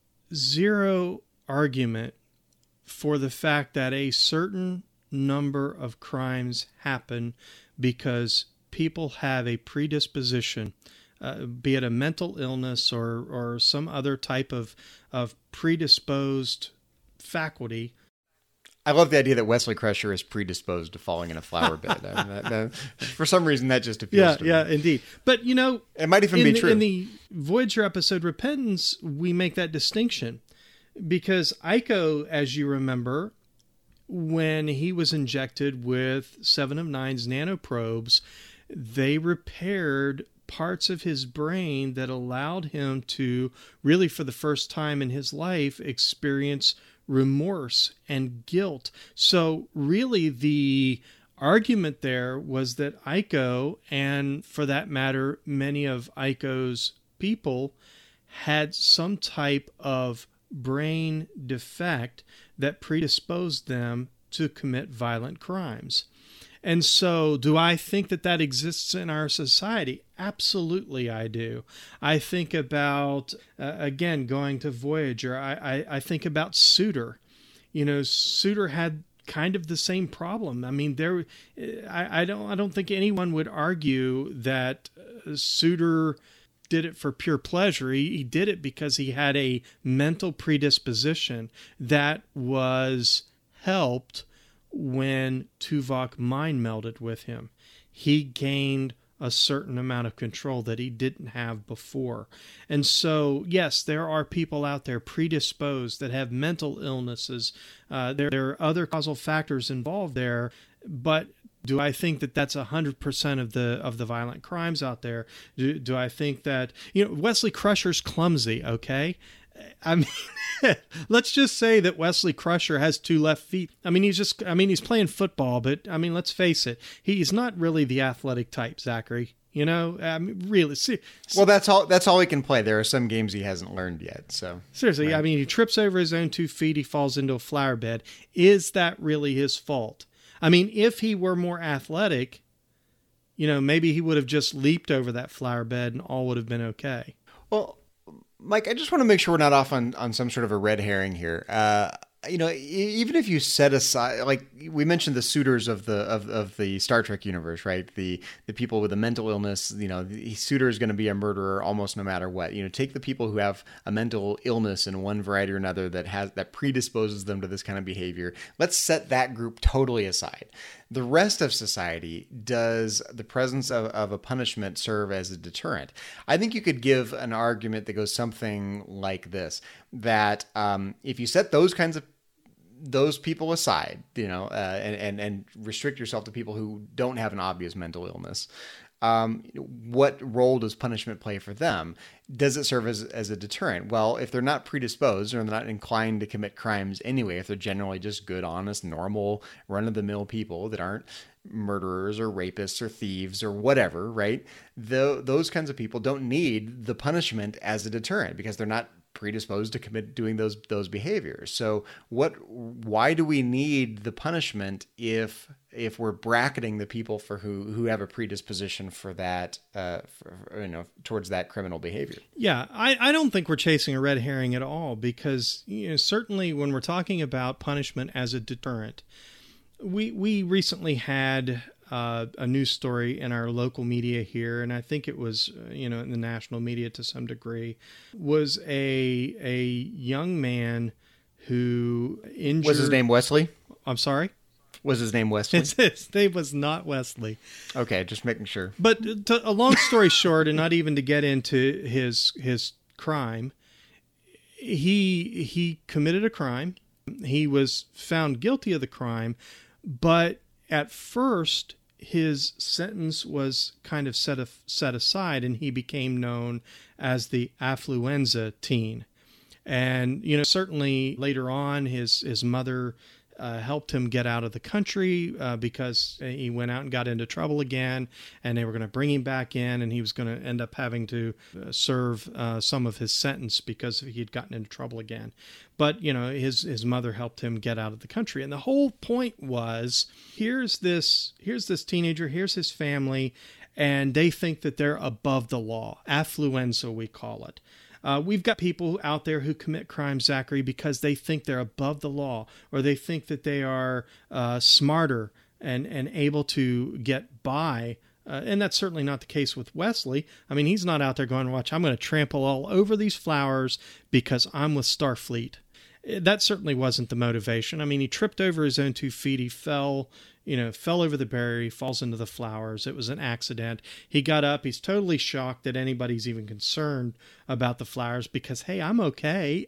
zero argument for the fact that a certain number of crimes happen because people have a predisposition, be it a mental illness or some other type of predisposed faculty. I love the idea that Wesley Crusher is predisposed to falling in a flower bed. For some reason, that just appeals to me. Yeah, indeed. But, it might even be true. In the Voyager episode Repentance, we make that distinction because Iko, as you remember, when he was injected with 7 of 9's nanoprobes, they repaired parts of his brain that allowed him to really, for the first time in his life, experience remorse and guilt. So really the argument there was that Iko, and for that matter, many of Iko's people, had some type of brain defect that predisposed them to commit violent crimes. And so do I think that exists in our society? Absolutely, I do. I think about, again, going to Voyager, I think about Suter. Suter had kind of the same problem. I mean, I don't think anyone would argue that Suter did it for pure pleasure. He did it because he had a mental predisposition that was helped when Tuvok mind melded with him. He gained a certain amount of control that he didn't have before. And so, yes, there are people out there predisposed that have mental illnesses. There are other causal factors involved there, but do I think that that's 100% of the violent crimes out there? Do I think that, Wesley Crusher's clumsy, okay? I mean, let's just say that Wesley Crusher has 2 left feet. I mean, he's playing football, but I mean, let's face it, he's not really the athletic type, Zachary. I mean, really. Well, that's all he can play. There are some games he hasn't learned yet. So seriously, right. I mean, he trips over his own 2 feet. He falls into a flower bed. Is that really his fault? I mean, if he were more athletic, maybe he would have just leaped over that flower bed and all would have been okay. Well, Mike, I just want to make sure we're not off on some sort of a red herring here. Even if you set aside, like we mentioned, the suitors of the Star Trek universe, right? The people with a mental illness, the suitor is going to be a murderer almost no matter what. Take the people who have a mental illness in one variety or another that predisposes them to this kind of behavior. Let's set that group totally aside. The rest of society, does the presence of a punishment serve as a deterrent? I think you could give an argument that goes something like this, that if you set those people aside, and restrict yourself to people who don't have an obvious mental illness, what role does punishment play for them? Does it serve as a deterrent? Well, if they're not predisposed or they're not inclined to commit crimes anyway, if they're generally just good, honest, normal, run-of-the-mill people that aren't murderers or rapists or thieves or whatever, right? Those kinds of people don't need the punishment as a deterrent because they're not predisposed to doing those behaviors. So why do we need the punishment if we're bracketing the people for who have a predisposition for that, towards that criminal behavior? Yeah, I don't think we're chasing a red herring at all, because certainly when we're talking about punishment as a deterrent, we recently had a news story in our local media here, and I think it was in the national media to some degree, was a young man who injured... Was his name Wesley? I'm sorry? Was his name Wesley? His name was not Wesley. Okay, just making sure. But a long story short, and not even to get into his crime, he committed a crime. He was found guilty of the crime, but at first his sentence was kind of set aside, and he became known as the affluenza teen. And, certainly later on, his mother helped him get out of the country because he went out and got into trouble again, and they were going to bring him back in, and he was going to end up having to serve some of his sentence because he had gotten into trouble again. But, his mother helped him get out of the country. And the whole point was, here's this teenager, here's his family, and they think that they're above the law. Affluenza, we call it. We've got people out there who commit crimes, Zachary, because they think they're above the law, or they think that they are smarter and able to get by. And that's certainly not the case with Wesley. I mean, he's not out there going, watch, I'm going to trample all over these flowers because I'm with Starfleet. That certainly wasn't the motivation. I mean, he tripped over his own 2 feet. He fell over the barrier. He falls into the flowers. It was an accident. He got up. He's totally shocked that anybody's even concerned about the flowers because, hey, I'm okay.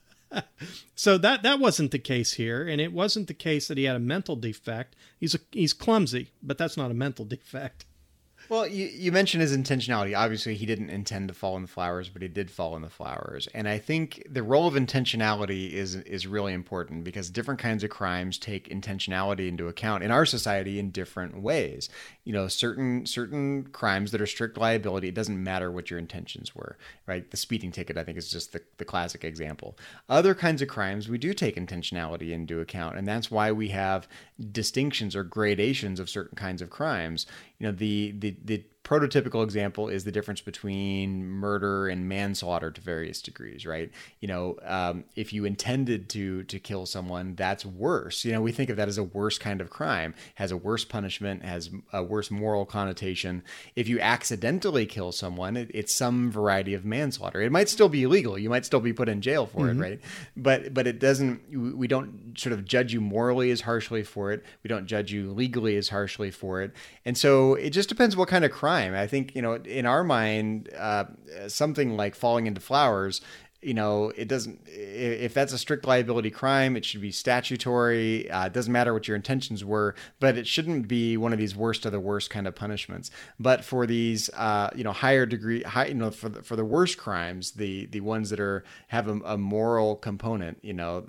So that wasn't the case here. And it wasn't the case that he had a mental defect. He's clumsy, but that's not a mental defect. Well, you mentioned his intentionality. Obviously, he didn't intend to fall in the flowers, but he did fall in the flowers. And I think the role of intentionality is really important because different kinds of crimes take intentionality into account in our society in different ways. Certain crimes that are strict liability, it doesn't matter what your intentions were, right? The speeding ticket, I think, is just the classic example. Other kinds of crimes, we do take intentionality into account, and that's why we have distinctions or gradations of certain kinds of crimes. The prototypical example is the difference between murder and manslaughter to various degrees, right? If you intended to kill someone, that's worse. We think of that as a worse kind of crime, has a worse punishment, has a worse moral connotation. If you accidentally kill someone, it's some variety of manslaughter. It might still be illegal. You might still be put in jail for it, right? But it doesn't, we don't sort of judge you morally as harshly for it. We don't judge you legally as harshly for it. And so it just depends what kind of crime. I think, in our mind, something like falling into flowers, it doesn't, if that's a strict liability crime, it should be statutory. It doesn't matter what your intentions were, but it shouldn't be one of these worst of the worst kind of punishments. But for these, higher degree, for the worst crimes, the ones that have a moral component,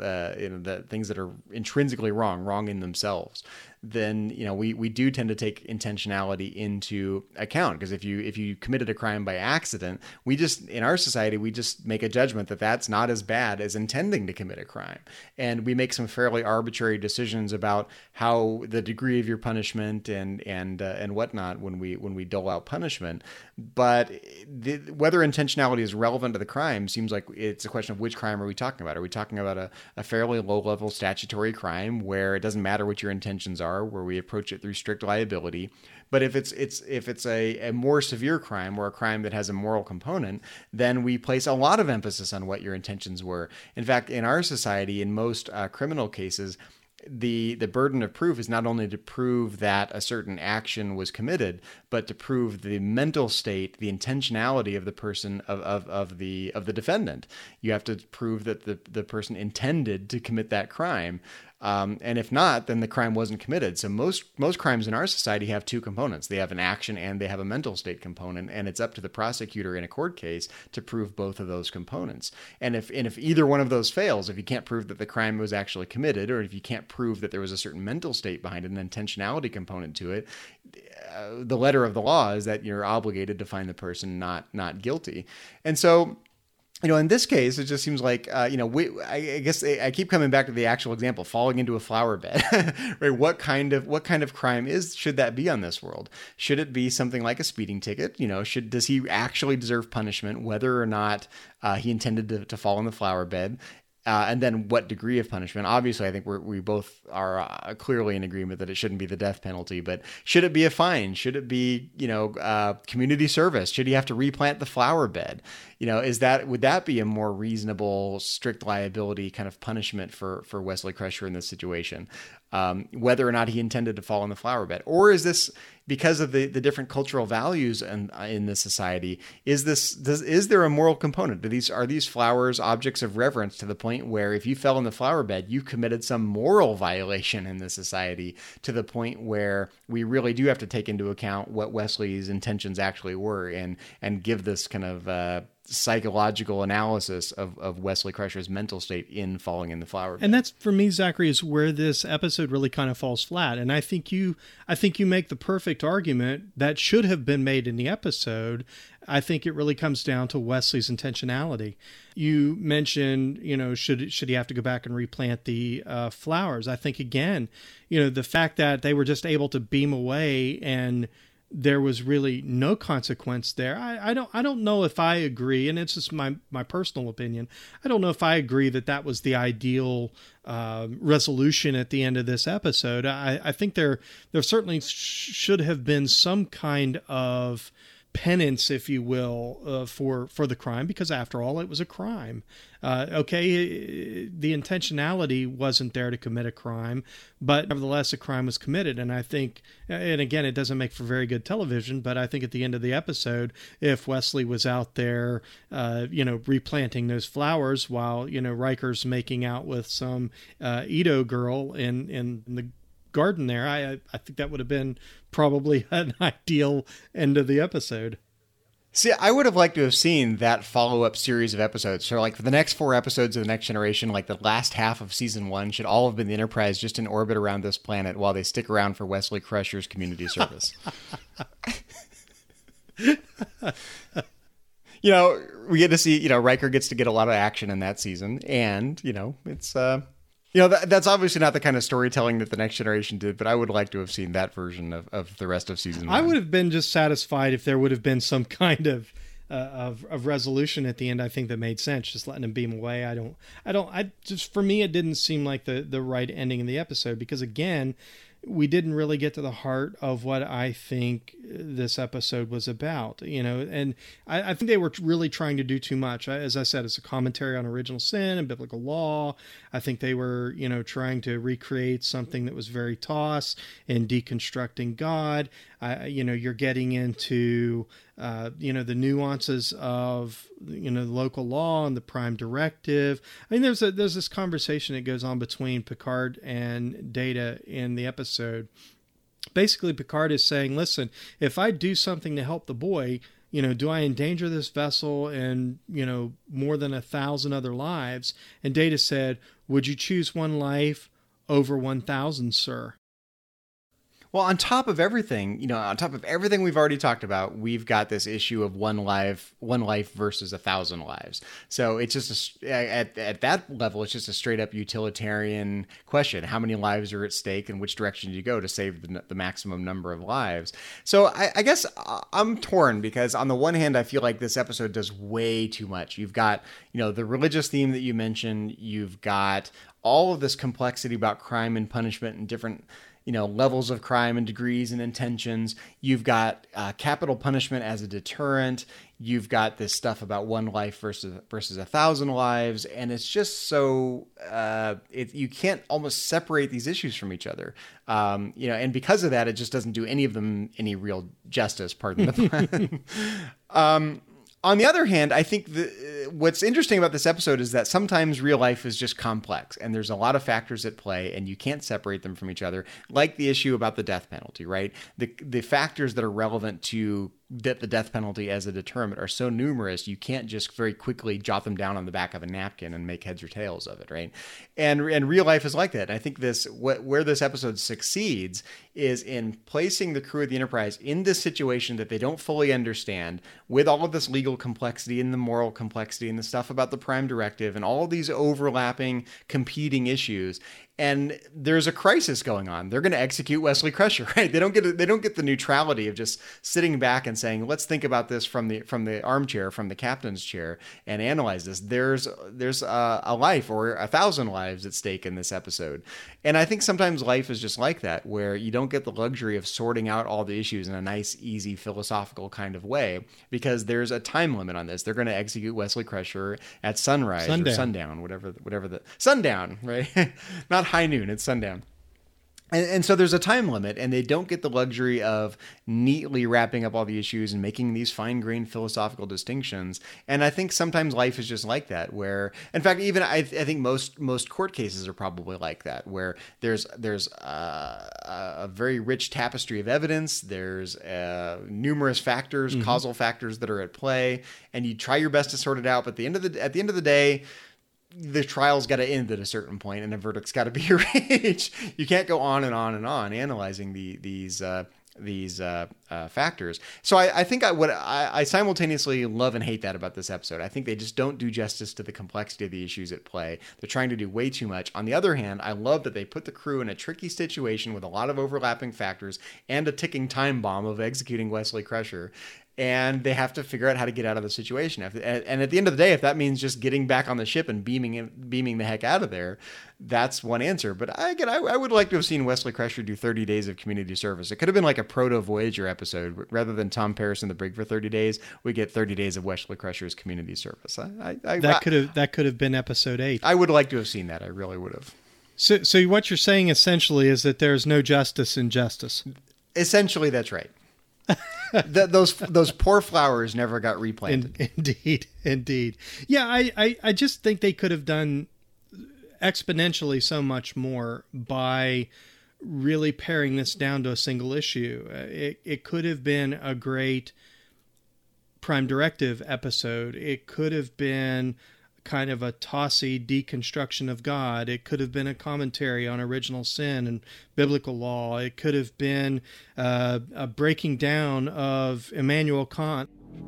the things that are intrinsically wrong in themselves, then we do tend to take intentionality into account, because if you committed a crime by accident, in our society we just make a judgment that that's not as bad as intending to commit a crime, and we make some fairly arbitrary decisions about how the degree of your punishment and whatnot when we dole out punishment. But whether intentionality is relevant to the crime seems like it's a question of which crime are we talking about. Are we talking about a fairly low-level statutory crime where it doesn't matter what your intentions are, where we approach it through strict liability? But if it's a more severe crime, or a crime that has a moral component, then we place a lot of emphasis on what your intentions were. In fact, in our society, in most criminal cases, the burden of proof is not only to prove that a certain action was committed, but to prove the mental state, the intentionality of the person, of the defendant. You have to prove that the person intended to commit that crime. And if not, then the crime wasn't committed. So most crimes in our society have two components. They have an action and they have a mental state component, and it's up to the prosecutor in a court case to prove both of those components. And if either one of those fails, if you can't prove that the crime was actually committed, or if you can't prove that there was a certain mental state behind it, an intentionality component to it, the letter of the law is that you're obligated to find the person not guilty. And so, in this case, it just seems like, I guess I keep coming back to the actual example, falling into a flower bed, right? What kind of crime should that be on this world? Should it be something like a speeding ticket? Does he actually deserve punishment, whether or not he intended to fall in the flower bed? And then what degree of punishment? Obviously, I think we both are clearly in agreement that it shouldn't be the death penalty, but should it be a fine? Should it be, community service? Should he have to replant the flower bed? Would that be a more reasonable, strict liability kind of punishment for Wesley Crusher in this situation? Whether or not he intended to fall in the flower bed, or is this because of the different cultural values in this society? Is there a moral component? Are these flowers objects of reverence to the point where if you fell in the flower bed, you committed some moral violation in this society, to the point where we really do have to take into account what Wesley's intentions actually were and give this kind of psychological analysis of Wesley Crusher's mental state in falling in the flower bed. And that's, for me, Zachary, is where this episode really kind of falls flat. And I think you make the perfect argument that should have been made in the episode. I think it really comes down to Wesley's intentionality. You mentioned, should he have to go back and replant the flowers? I think, again, the fact that they were just able to beam away and there was really no consequence there. I don't know if I agree, and it's just my personal opinion. I don't know if I agree that was the ideal resolution at the end of this episode. I think there certainly should have been some kind of penance, if you will, for the crime, because after all, it was a crime. The intentionality wasn't there to commit a crime, but nevertheless, a crime was committed. And I think, and again, it doesn't make for very good television, but I think at the end of the episode, if Wesley was out there, replanting those flowers while, Riker's making out with some Edo girl in the garden there, I think that would have been probably an ideal end of the episode. See, I would have liked to have seen that follow-up series of episodes. So, like, for the next 4 episodes of The Next Generation, like the last half of season 1 should all have been the Enterprise just in orbit around this planet while they stick around for Wesley Crusher's community service. We get to see, Riker gets to get a lot of action in that season, and, it's... that's obviously not the kind of storytelling that The Next Generation did, but I would like to have seen that version of the rest of season 1. I would have been just satisfied if there would have been some kind of resolution at the end. I think that made sense, just letting him beam away. For me, it didn't seem like the right ending in the episode, because again, we didn't really get to the heart of what I think this episode was about, and I think they were really trying to do too much. As I said, it's a commentary on original sin and biblical law. I think they were, trying to recreate something that was very TOS in deconstructing God. You're getting into, the nuances of, the local law and the Prime Directive. I mean, there's this conversation that goes on between Picard and Data in the episode. Basically, Picard is saying, listen, if I do something to help the boy, do I endanger this vessel and, more than 1,000 other lives? And Data said, would you choose one life over 1,000, sir? Well, on top of everything we've already talked about, we've got this issue of one life versus 1,000 lives. So it's just at that level, it's just a straight up utilitarian question: how many lives are at stake, and which direction do you go to save the maximum number of lives? So I guess I'm torn, because on the one hand, I feel like this episode does way too much. You've got the religious theme that you mentioned. You've got all of this complexity about crime and punishment and different levels of crime and degrees and intentions. You've got capital punishment as a deterrent. You've got this stuff about one life versus 1,000 lives. And it's just so, you can't almost separate these issues from each other. And because of that, it just doesn't do any of them any real justice, pardon the pun. On the other hand, I think what's interesting about this episode is that sometimes real life is just complex, and there's a lot of factors at play, and you can't separate them from each other, like the issue about the death penalty, right? The factors that are relevant to the death penalty as a deterrent are so numerous, you can't just very quickly jot them down on the back of a napkin and make heads or tails of it, right? And real life is like that. And I think where this episode succeeds is in placing the crew of the Enterprise in this situation that they don't fully understand, with all of this legal complexity and the moral complexity and the stuff about the Prime Directive and all of these overlapping, competing issues. And there's a crisis going on. They're going to execute Wesley Crusher, right? They don't get the neutrality of just sitting back and saying, let's think about this from the armchair, from the captain's chair, and analyze this. There's a life or 1,000 lives at stake in this episode. And I think sometimes life is just like that, where you don't get the luxury of sorting out all the issues in a nice, easy, philosophical kind of way, because there's a time limit on this. They're going to execute Wesley Crusher at sunrise or sundown, whatever the sundown, right? Not high noon, it's sundown. And so there's a time limit, and they don't get the luxury of neatly wrapping up all the issues and making these fine-grained philosophical distinctions. And I think sometimes life is just like that, where, in fact, even I think most court cases are probably like that, where there's a very rich tapestry of evidence. There's numerous factors, causal factors that are at play, and you try your best to sort it out. But at the end of the day, the trial's got to end at a certain point, and a verdict's got to be reached. You can't go on and on and on analyzing these factors. So I think I simultaneously love and hate that about this episode. I think they just don't do justice to the complexity of the issues at play. They're trying to do way too much. On the other hand, I love that they put the crew in a tricky situation with a lot of overlapping factors and a ticking time bomb of executing Wesley Crusher. And they have to figure out how to get out of the situation. And at the end of the day, if that means just getting back on the ship and beaming the heck out of there, that's one answer. But I would like to have seen Wesley Crusher do 30 days of community service. It could have been like a proto-Voyager episode. Rather than Tom Paris in the brig for 30 days, we get 30 days of Wesley Crusher's community service. That could have been episode 8. I would like to have seen that. I really would have. So what you're saying essentially is that there's no justice in justice. Essentially, that's right. Those poor flowers never got replanted. Indeed. Yeah, I just think they could have done exponentially so much more by really paring this down to a single issue. It could have been a great Prime Directive episode. It could have been kind of a tossy deconstruction of God. It could have been a commentary on original sin and biblical law. It could have been a breaking down of Immanuel Kant.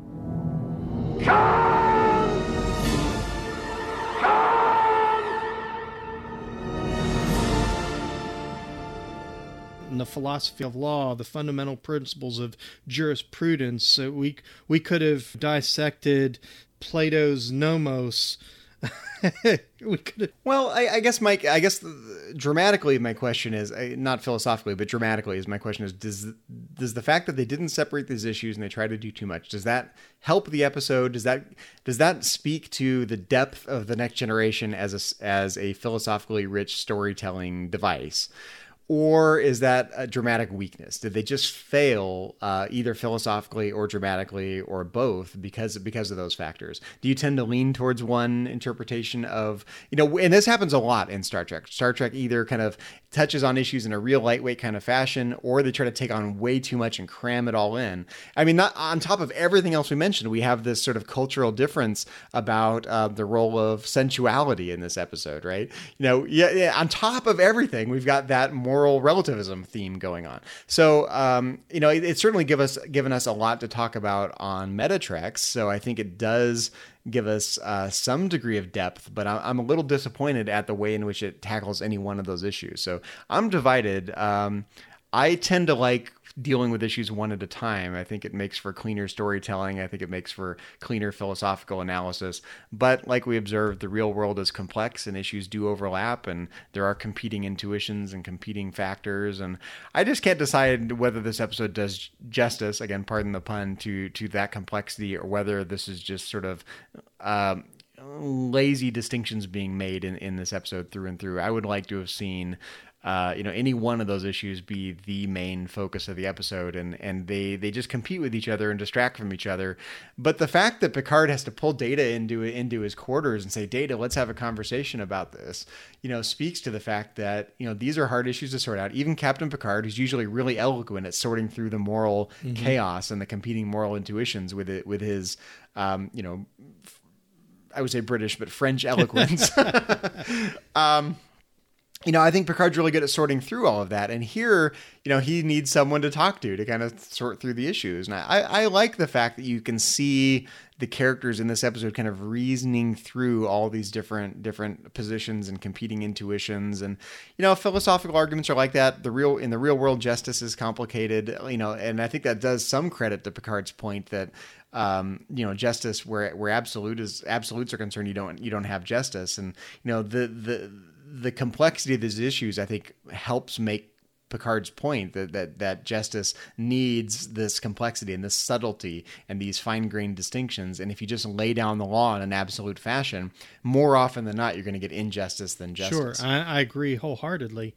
And the philosophy of law, the fundamental principles of jurisprudence. We could have dissected Plato's Nomos. Well, I guess, Mike, dramatically my question is, not philosophically, but dramatically is my question is, does the fact that they didn't separate these issues and they try to do too much, does that help the episode? Does that speak to the depth of The Next Generation as a philosophically rich storytelling device? Or is that a dramatic weakness? Did they just fail either philosophically or dramatically or both because of those factors? Do you tend to lean towards one interpretation of, and this happens a lot in Star Trek. Star Trek either kind of touches on issues in a real lightweight kind of fashion, or they try to take on way too much and cram it all in. I mean, not on top of everything else we mentioned, we have this sort of cultural difference about the role of sensuality in this episode, right? On top of everything, we've got that moral relativism theme going on. So, it's certainly given us a lot to talk about on Metatreks. So I think it does give us some degree of depth, but I'm a little disappointed at the way in which it tackles any one of those issues. So I'm divided. I tend to like dealing with issues one at a time. I think it makes for cleaner storytelling. I think it makes for cleaner philosophical analysis. But like we observed, the real world is complex and issues do overlap, and there are competing intuitions and competing factors. And I just can't decide whether this episode does justice, again, pardon the pun, to that complexity, or whether this is just sort of lazy distinctions being made in this episode through and through. I would like to have seen any one of those issues be the main focus of the episode, and they just compete with each other and distract from each other. But the fact that Picard has to pull Data into his quarters and say, Data, let's have a conversation about this, speaks to the fact that, these are hard issues to sort out. Even Captain Picard, who's usually really eloquent at sorting through the moral chaos and the competing moral intuitions with his, I would say British, but French eloquence. I think Picard's really good at sorting through all of that. And here, he needs someone to talk to kind of sort through the issues. And I like the fact that you can see the characters in this episode kind of reasoning through all these different positions and competing intuitions. And, philosophical arguments are like that. In the real world, justice is complicated, and I think that does some credit to Picard's point that, justice where absolutes are concerned, you don't have justice. And, the complexity of these issues, I think, helps make Picard's point that justice needs this complexity and this subtlety and these fine-grained distinctions. And if you just lay down the law in an absolute fashion, more often than not, you're going to get injustice than justice. Sure, I agree wholeheartedly.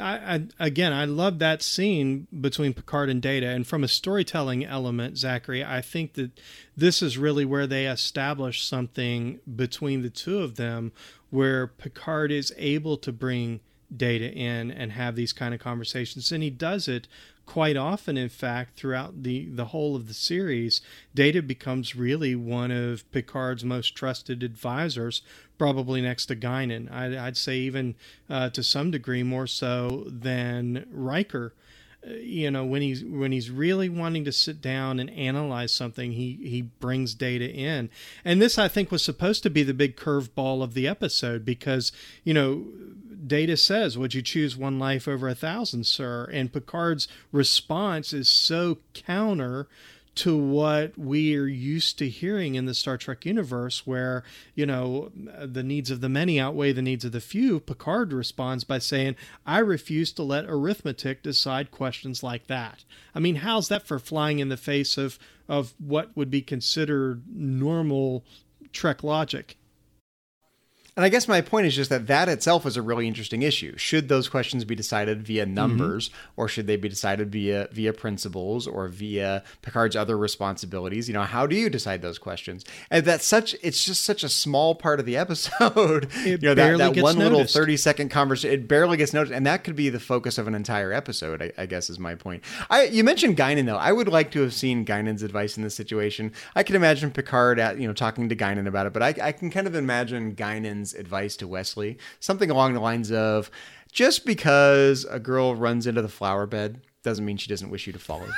I love that scene between Picard and Data. And from a storytelling element, Zachary, I think that this is really where they establish something between the two of them, where Picard is able to bring Data in and have these kind of conversations. And he does it quite often. In fact, throughout the whole of the series, Data becomes really one of Picard's most trusted advisors, probably next to Guinan. I'd say even to some degree more so than Riker. When he's really wanting to sit down and analyze something, he brings Data in. And this, I think, was supposed to be the big curveball of the episode because, Data says, "Would you choose one life over 1,000, sir?" And Picard's response is so counter to what we are used to hearing in the Star Trek universe, where, the needs of the many outweigh the needs of the few. Picard responds by saying, "I refuse to let arithmetic decide questions like that." I mean, how's that for flying in the face of what would be considered normal Trek logic? And I guess my point is just that itself is a really interesting issue. Should those questions be decided via numbers, or should they be decided via principles or via Picard's other responsibilities? How do you decide those questions? And it's just such a small part of the episode. It barely that gets one little noticed. 30-second conversation, it barely gets noticed. And that could be the focus of an entire episode, I guess is my point. You mentioned Guinan, though. I would like to have seen Guinan's advice in this situation. I can imagine Picard talking to Guinan about it, but I can kind of imagine Guinan's advice to Wesley, something along the lines of, just because a girl runs into the flower bed doesn't mean she doesn't wish you to follow.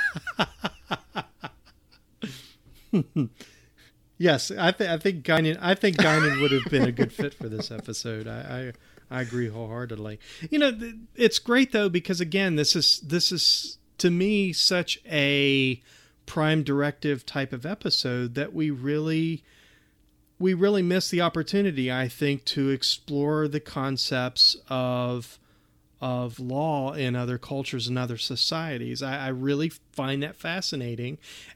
Yes, I think Guinan would have been a good fit for this episode. I agree wholeheartedly. It's great though, because again, this is to me such a Prime Directive type of episode that we really miss the opportunity, I think, to explore the concepts of law in other cultures and other societies. I really find that fascinating.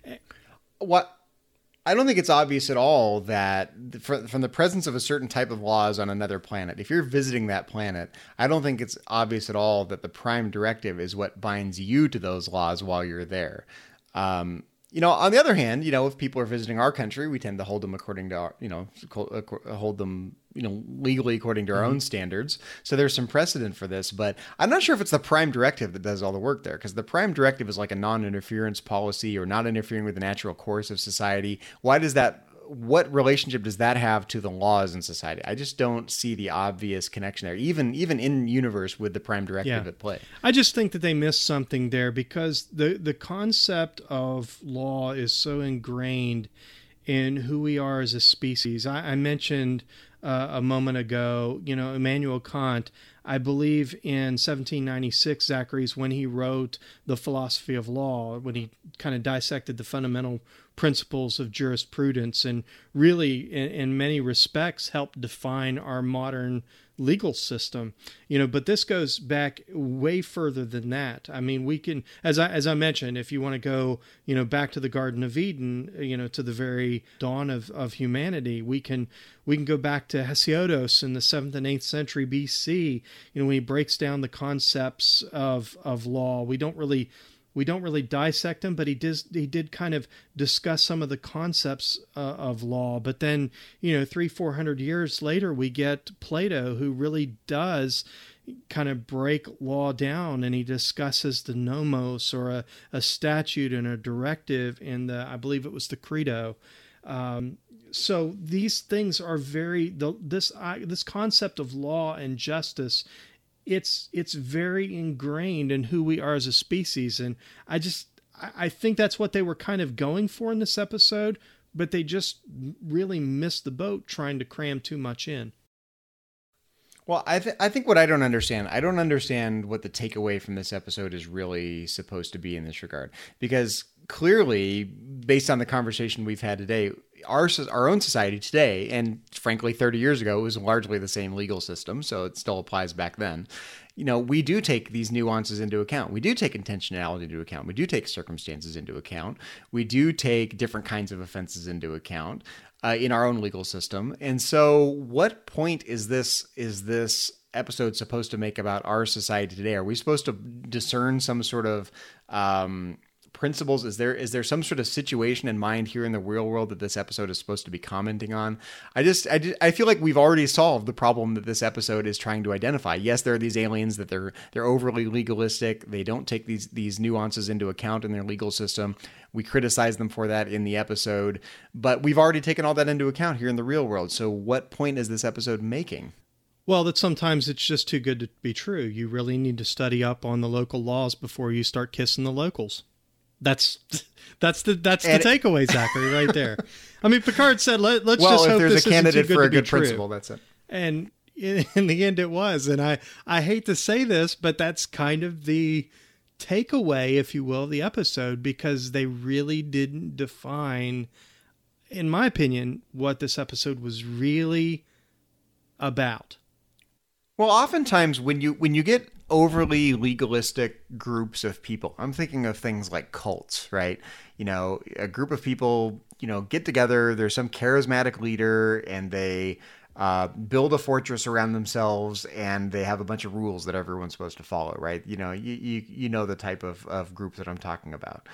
I don't think it's obvious at all that from the presence of a certain type of laws on another planet, if you're visiting that planet, I don't think it's obvious at all that the Prime Directive is what binds you to those laws while you're there. On the other hand, if people are visiting our country, we tend to hold them according to our, hold them, legally according to our own standards. So there's some precedent for this, but I'm not sure if it's the Prime Directive that does all the work there, because the Prime Directive is like a non-interference policy or not interfering with the natural course of society. What relationship does that have to the laws in society? I just don't see the obvious connection there, even in universe with the Prime Directive at play. I just think that they missed something there, because the concept of law is so ingrained in who we are as a species. I mentioned a moment ago, Immanuel Kant. I believe in 1796, Zachary's, when he wrote The Philosophy of Law, when he kind of dissected the fundamental principles of jurisprudence and really, in many respects, helped define our modern legal system. But this goes back way further than that. I mean, we can, as I mentioned, if you want to go, back to the Garden of Eden, to the very dawn of humanity, we can go back to Hesiodos in the 7th and 8th century BC. When he breaks down the concepts of law, we don't really dissect them, but he did kind of discuss some of the concepts of law. But then, 300-400 years later, we get Plato, who really does kind of break law down, and he discusses the nomos, or a statute and a directive in I believe it was the Credo. So these things are this concept of law and justice it's very ingrained in who we are as a species. And I think that's what they were kind of going for in this episode, but they just really missed the boat trying to cram too much in. Well, I think what I don't understand what the takeaway from this episode is really supposed to be in this regard. Because clearly, based on the conversation we've had today, our own society today, and frankly 30 years ago, was largely the same legal system, so it still applies back then. We do take these nuances into account. We do take intentionality into account. We do take circumstances into account. We do take different kinds of offenses into account in our own legal system. And so what point is this episode supposed to make about our society today? Are we supposed to discern some sort of principles? Is there some sort of situation in mind here in the real world that this episode is supposed to be commenting on? I feel like we've already solved the problem that this episode is trying to identify. Yes, there are these aliens that they're overly legalistic. They don't take these nuances into account in their legal system. We criticize them for that in the episode, but we've already taken all that into account here in the real world. So what point is this episode making? Well, that sometimes it's just too good to be true. You really need to study up on the local laws before you start kissing the locals. That's the takeaway, Zachary, right there. I mean, Picard said, let's just hope this isn't too good to be true. Well, if there's a candidate for a good principle, that's it. And in the end, it was. And I hate to say this, but that's kind of the takeaway, if you will, of the episode, because they really didn't define, in my opinion, what this episode was really about. Well, oftentimes when you get overly legalistic groups of people, I'm thinking of things like cults, right? A group of people, get together, there's some charismatic leader, and they build a fortress around themselves, and they have a bunch of rules that everyone's supposed to follow, right? You know the type of group that I'm talking about.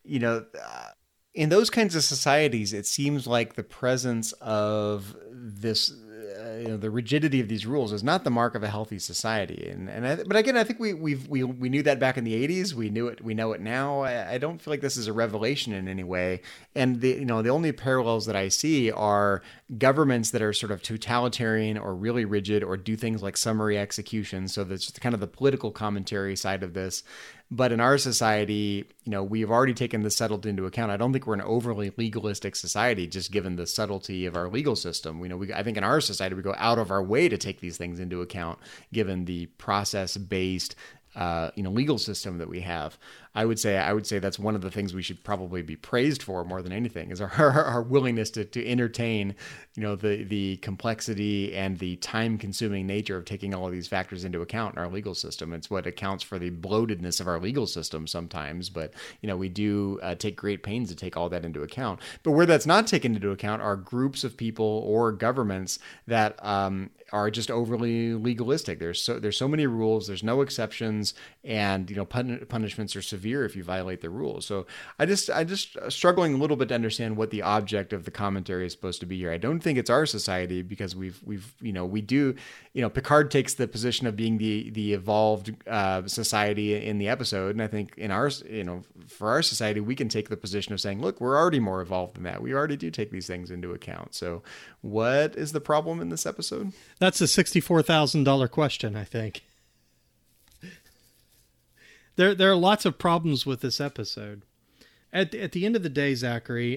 In those kinds of societies, it seems like the presence of this the rigidity of these rules is not the mark of a healthy society. But again, I think we knew that back in the 80s. We knew it. We know it now. I don't feel like this is a revelation in any way. And the only parallels that I see are governments that are sort of totalitarian or really rigid or do things like summary execution. So that's kind of the political commentary side of this. But in our society, we've already taken this settled into account. I don't think we're an overly legalistic society, just given the subtlety of our legal system. I think in our society, we go out of our way to take these things into account, given the process-based legal system that we have. I would say that's one of the things we should probably be praised for more than anything, is our willingness to entertain, the complexity and the time-consuming nature of taking all of these factors into account in our legal system. It's what accounts for the bloatedness of our legal system sometimes, but we do take great pains to take all that into account. But where that's not taken into account are groups of people or governments that are just overly legalistic. There's so many rules. There's no exceptions, and punishments are severe if you violate the rules. So I just struggling a little bit to understand what the object of the commentary is supposed to be here. I don't think it's our society, because Picard takes the position of being the evolved society in the episode, and I think for our society we can take the position of saying, look, we're already more evolved than that. We already do take these things into account. So what is the problem in this episode? That's a $64,000 question, I think. There are lots of problems with this episode. At the end of the day, Zachary,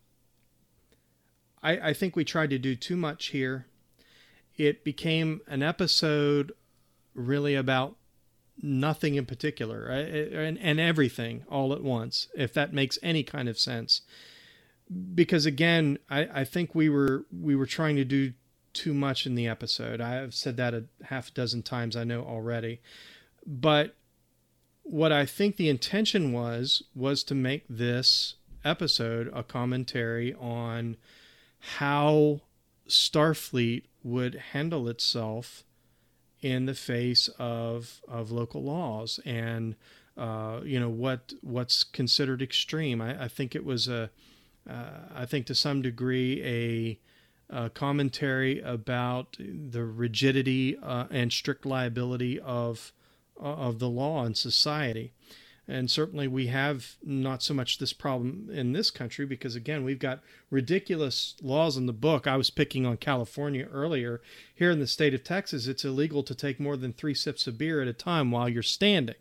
I think we tried to do too much here. It became an episode really about nothing in particular, and everything all at once, if that makes any kind of sense. Because again, I think we were trying to do too much in the episode. I have said that a half dozen times, I know already. But what I think the intention was to make this episode a commentary on how Starfleet would handle itself in the face of local laws, and what's considered extreme. I think it was I think to some degree a commentary about the rigidity and strict liability of the law in society. And certainly we have not so much this problem in this country because, again, we've got ridiculous laws in the book. I was picking on California earlier. Here in the state of Texas, it's illegal to take more than 3 sips of beer at a time while you're standing.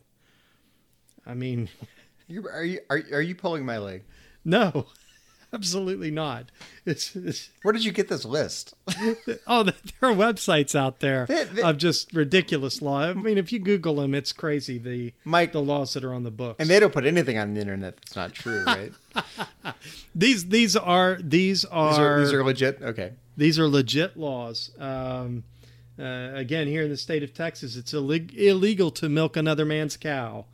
I mean... Are you pulling my leg? No, absolutely not. It's Where did you get this list? Oh, there are websites out there of just ridiculous law. I mean, if you Google them, it's crazy, the laws that are on the books. And they don't put anything on the internet that's not true, right? These are legit? Okay. These are legit laws. Again, here in the state of Texas, it's illegal to milk another man's cow.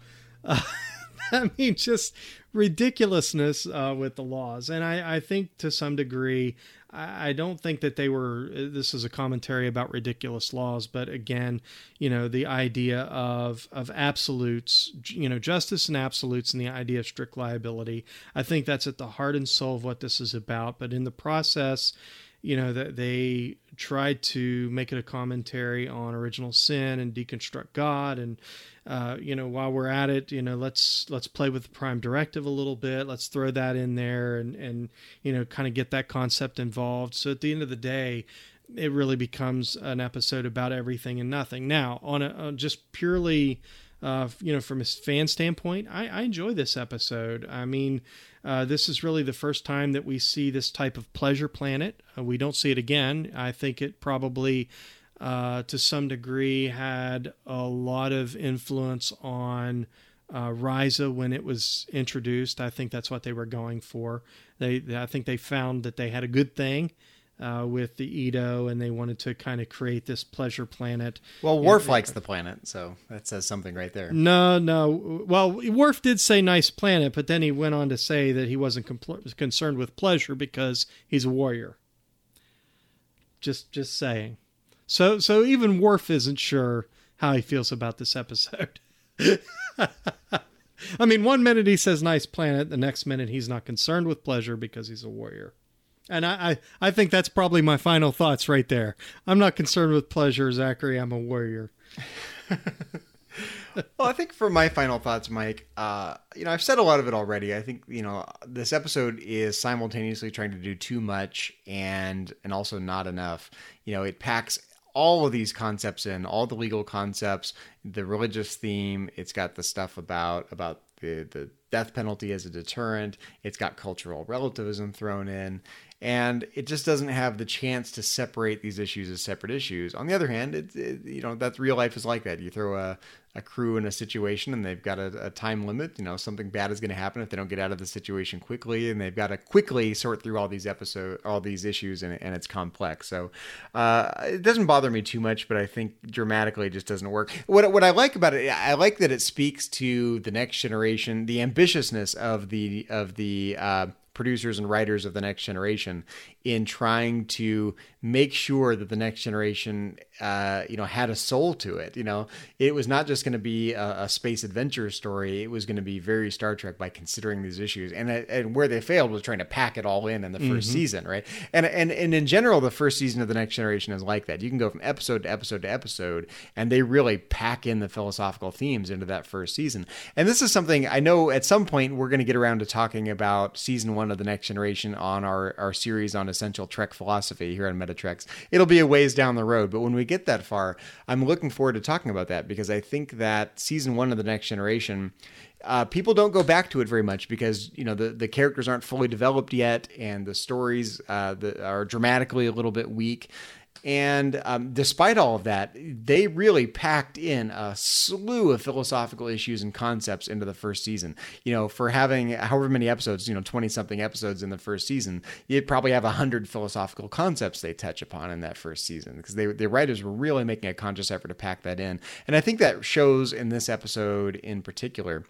I mean, just ridiculousness with the laws. And I think to some degree, I don't think that this is a commentary about ridiculous laws, but again, the idea of absolutes, justice and absolutes and the idea of strict liability. I think that's at the heart and soul of what this is about. But in the process, that they tried to make it a commentary on original sin and deconstruct God. And, while we're at it, let's play with the prime directive a little bit. Let's throw that in there and kind of get that concept involved. So at the end of the day, it really becomes an episode about everything and nothing. Now, on a just purely, from a fan standpoint, I enjoy this episode. I mean, this is really the first time that we see this type of pleasure planet. We don't see it again. I think it probably, to some degree, had a lot of influence on Risa when it was introduced. I think that's what they were going for. I think they found that they had a good thing with the Edo, and they wanted to kind of create this pleasure planet. Well, Worf likes the planet, so that says something right there. No. Well, Worf did say nice planet, but then he went on to say that he wasn't concerned with pleasure because he's a warrior. Just saying. So even Worf isn't sure how he feels about this episode. I mean, one minute he says nice planet, the next minute he's not concerned with pleasure because he's a warrior. And I think that's probably my final thoughts right there. I'm not concerned with pleasure, Zachary. I'm a warrior. Well, I think for my final thoughts, Mike, I've said a lot of it already. I think, this episode is simultaneously trying to do too much and also not enough. It packs all of these concepts in, all the legal concepts, the religious theme. It's got the stuff about the death penalty as a deterrent. It's got cultural relativism thrown in. And it just doesn't have the chance to separate these issues as separate issues. On the other hand, that real life is like that. You throw a crew in a situation and they've got a time limit. Something bad is going to happen if they don't get out of the situation quickly, and they've got to quickly sort through all these issues, and it's complex. So it doesn't bother me too much, but I think dramatically it just doesn't work. What I like about it, I like that it speaks to the next generation, the ambitiousness of the producers and writers of the Next Generation in trying to make sure that the Next Generation, had a soul to it. It was not just going to be a space adventure story. It was going to be very Star Trek by considering these issues. And where they failed was trying to pack it all in the first season, right? And in general, the first season of the Next Generation is like that. You can go from episode to episode to episode, and they really pack in the philosophical themes into that first season. And this is something I know at some point we're going to get around to talking about season 1 of the Next Generation on our series on essential Trek philosophy here on Metatrex. It'll be a ways down the road, but when we get that far, I'm looking forward to talking about that, because I think that season 1 of the Next Generation, people don't go back to it very much because the characters aren't fully developed yet, and the stories are dramatically a little bit weak. And despite all of that, they really packed in a slew of philosophical issues and concepts into the first season. For having however many episodes, 20-something episodes in the first season, you'd probably have 100 philosophical concepts they touch upon in that first season, because the writers were really making a conscious effort to pack that in. And I think that shows in this episode in particular.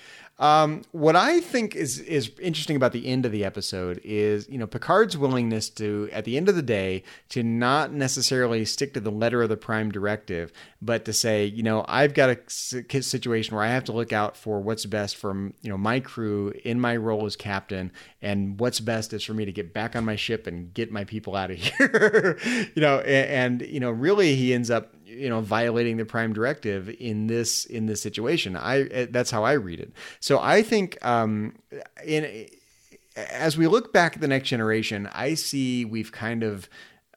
What I think is interesting about the end of the episode is, Picard's willingness to, at the end of the day, to not necessarily stick to the letter of the Prime Directive, but to say, I've got a situation where I have to look out for what's best for, my crew in my role as captain, and what's best is for me to get back on my ship and get my people out of here. Really he ends up violating the Prime Directive in this situation. That's how I read it. So I think as we look back at the Next Generation, I see we've kind of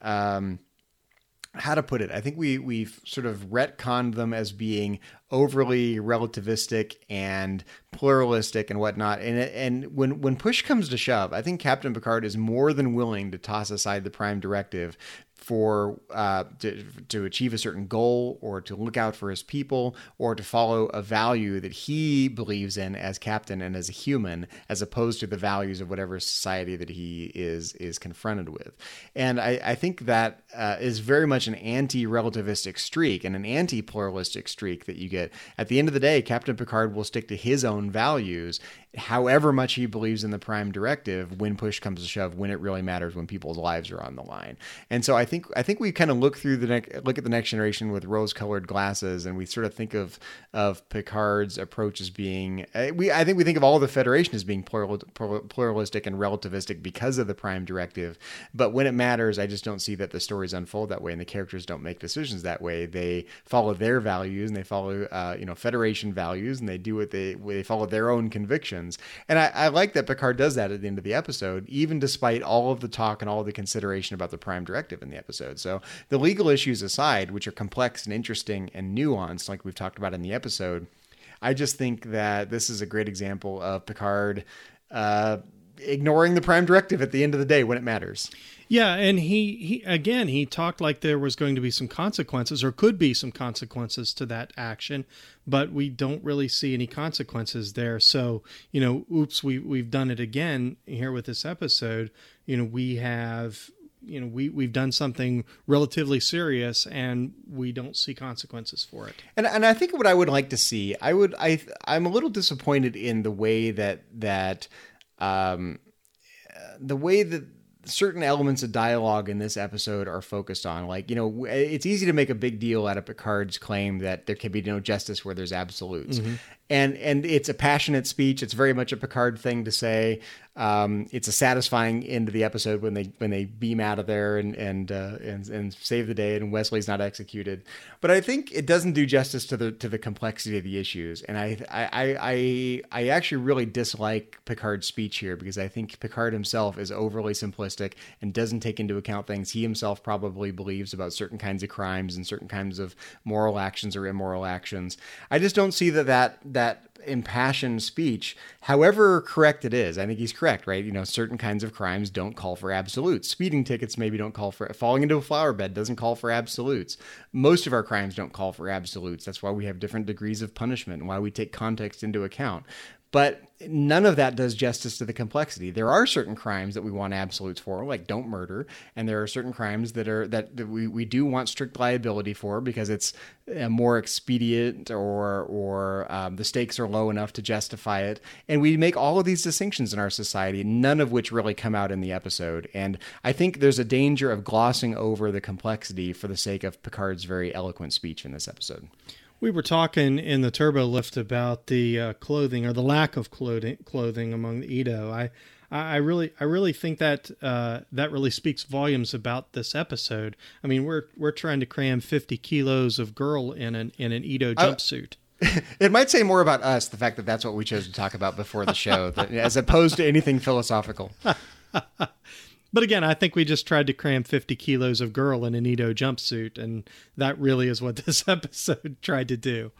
how to put it? I think we've sort of retconned them as being overly relativistic and pluralistic and whatnot. And when push comes to shove, I think Captain Picard is more than willing to toss aside the Prime Directive for to achieve a certain goal, or to look out for his people, or to follow a value that he believes in as captain and as a human, as opposed to the values of whatever society that he is confronted with. And I think that is very much an anti-relativistic streak and an anti-pluralistic streak that you get. At the end of the day, Captain Picard will stick to his own values, however much he believes in the Prime Directive, when push comes to shove, when it really matters, when people's lives are on the line. And so I think we kind of look at the Next Generation with rose-colored glasses, and we sort of think of Picard's approach as being I think we think of all of the Federation as being pluralistic and relativistic because of the Prime Directive. But when it matters, I just don't see that the stories unfold that way, and the characters don't make decisions that way. They follow their values, and they follow Federation values, and they do what they follow their own convictions. And I like that Picard does that at the end of the episode, even despite all of the talk and all of the consideration about the Prime Directive in the episode. So the legal issues aside, which are complex and interesting and nuanced, like we've talked about in the episode, I just think that this is a great example of Picard ignoring the Prime Directive at the end of the day when it matters. Yeah, and he talked like there was going to be some consequences, or could be some consequences to that action, but we don't really see any consequences there. So, oops, we've done it again here with this episode. We've done something relatively serious, and we don't see consequences for it. And I think what I would like to see, I'm a little disappointed in the way that certain elements of dialogue in this episode are focused on. Like, it's easy to make a big deal out of Picard's claim that there can be no justice where there's absolutes. Mm-hmm. And it's a passionate speech. It's very much a Picard thing to say. It's a satisfying end to the episode when they beam out of there and save the day, and Wesley's not executed. But I think it doesn't do justice to the complexity of the issues. And I actually really dislike Picard's speech here, because I think Picard himself is overly simplistic and doesn't take into account things he himself probably believes about certain kinds of crimes and certain kinds of moral actions or immoral actions. I just don't see that impassioned speech, however correct it is. I think he's correct, right? Certain kinds of crimes don't call for absolutes. Speeding tickets maybe don't call for, falling into a flower bed doesn't call for absolutes. Most of our crimes don't call for absolutes. That's why we have different degrees of punishment and why we take context into account. But none of that does justice to the complexity. There are certain crimes that we want absolutes for, like don't murder, and there are certain crimes that we do want strict liability for because it's more expedient or the stakes are low enough to justify it. And we make all of these distinctions in our society, none of which really come out in the episode. And I think there's a danger of glossing over the complexity for the sake of Picard's very eloquent speech in this episode. We were talking in the Turbo Lift about the clothing, or the lack of clothing among the Edo. I really think that that really speaks volumes about this episode. I mean, we're trying to cram 50 kilos of girl in an Edo jumpsuit. It might say more about us, the fact that that's what we chose to talk about before the show, as opposed to anything philosophical. But again, I think we just tried to cram 50 kilos of girl in an Edo jumpsuit, and that really is what this episode tried to do.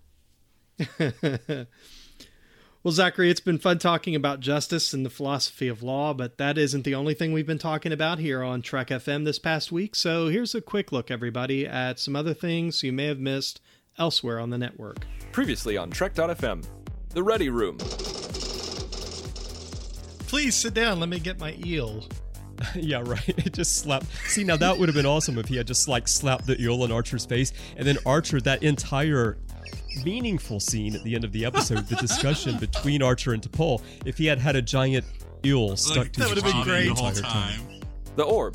Well, Zachary, it's been fun talking about justice and the philosophy of law, but that isn't the only thing we've been talking about here on Trek FM this past week. So here's a quick look, everybody, at some other things you may have missed elsewhere on the network. Previously on Trek.fm, The Ready Room. Please sit down. Let me get my eel. Yeah, right. It just slapped. See, now that would have been awesome if he had just slapped the eel in Archer's face, and then Archer, that entire meaningful scene at the end of the episode, the discussion between Archer and T'Pol, if he had a giant eel stuck to his cheek the entire time. The Orb.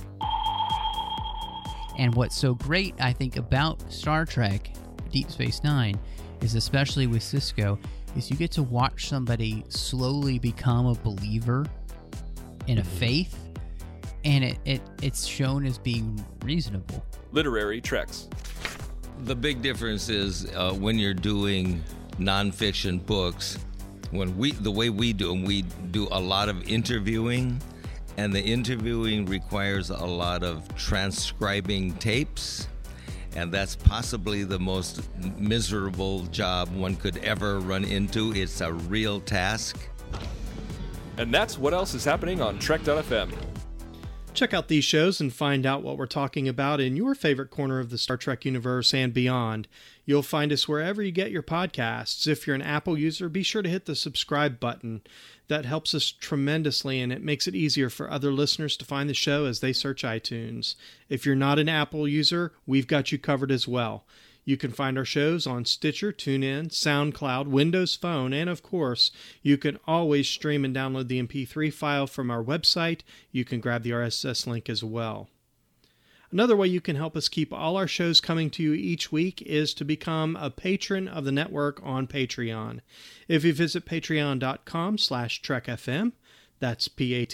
And what's so great, I think, about Star Trek Deep Space Nine is, especially with Sisko, is you get to watch somebody slowly become a believer in a faith. And it's shown as being reasonable. Literary Treks. the big difference is when you're doing nonfiction books, the way we do them, we do a lot of interviewing, and the interviewing requires a lot of transcribing tapes, and that's possibly the most miserable job one could ever run into. It's a real task. And that's what else is happening on Trek.fm. Check out these shows and find out what we're talking about in your favorite corner of the Star Trek universe and beyond. You'll find us wherever you get your podcasts. If you're an Apple user, be sure to hit the subscribe button. That helps us tremendously, and it makes it easier for other listeners to find the show as they search iTunes. If you're not an Apple user, we've got you covered as well. You can find our shows on Stitcher, TuneIn, SoundCloud, Windows Phone, and of course, you can always stream and download the MP3 file from our website. You can grab the RSS link as well. Another way you can help us keep all our shows coming to you each week is to become a patron of the network on Patreon. If you visit patreon.com/TrekFM, that's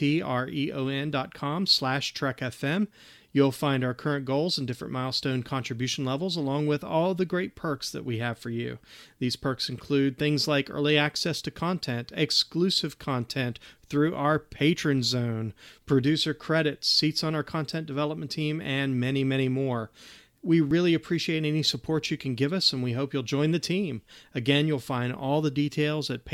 patreon.com/TrekFM, you'll find our current goals and different milestone contribution levels, along with all the great perks that we have for you. These perks include things like early access to content, exclusive content through our Patron Zone, producer credits, seats on our content development team, and many, many more. We really appreciate any support you can give us, and we hope you'll join the team. Again, you'll find all the details at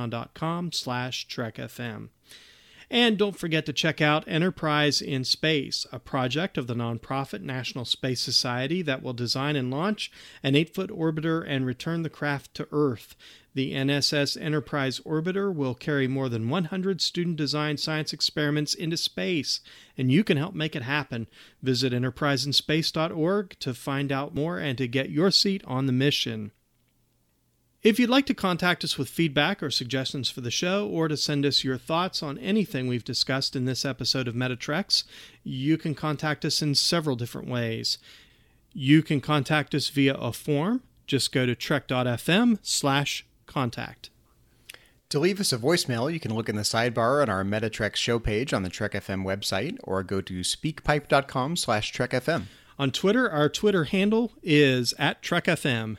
patreon.com/TrekFM. And don't forget to check out Enterprise in Space, a project of the nonprofit National Space Society that will design and launch an 8-foot orbiter and return the craft to Earth. The NSS Enterprise orbiter will carry more than 100 student-designed science experiments into space, and you can help make it happen. Visit enterpriseinspace.org to find out more and to get your seat on the mission. If you'd like to contact us with feedback or suggestions for the show, or to send us your thoughts on anything we've discussed in this episode of Metatreks, you can contact us in several different ways. You can contact us via a form. Just go to trek.fm/contact. To leave us a voicemail, you can look in the sidebar on our Metatreks show page on the Trek FM website, or go to speakpipe.com/TrekFM. On Twitter, our Twitter handle is @TrekFM.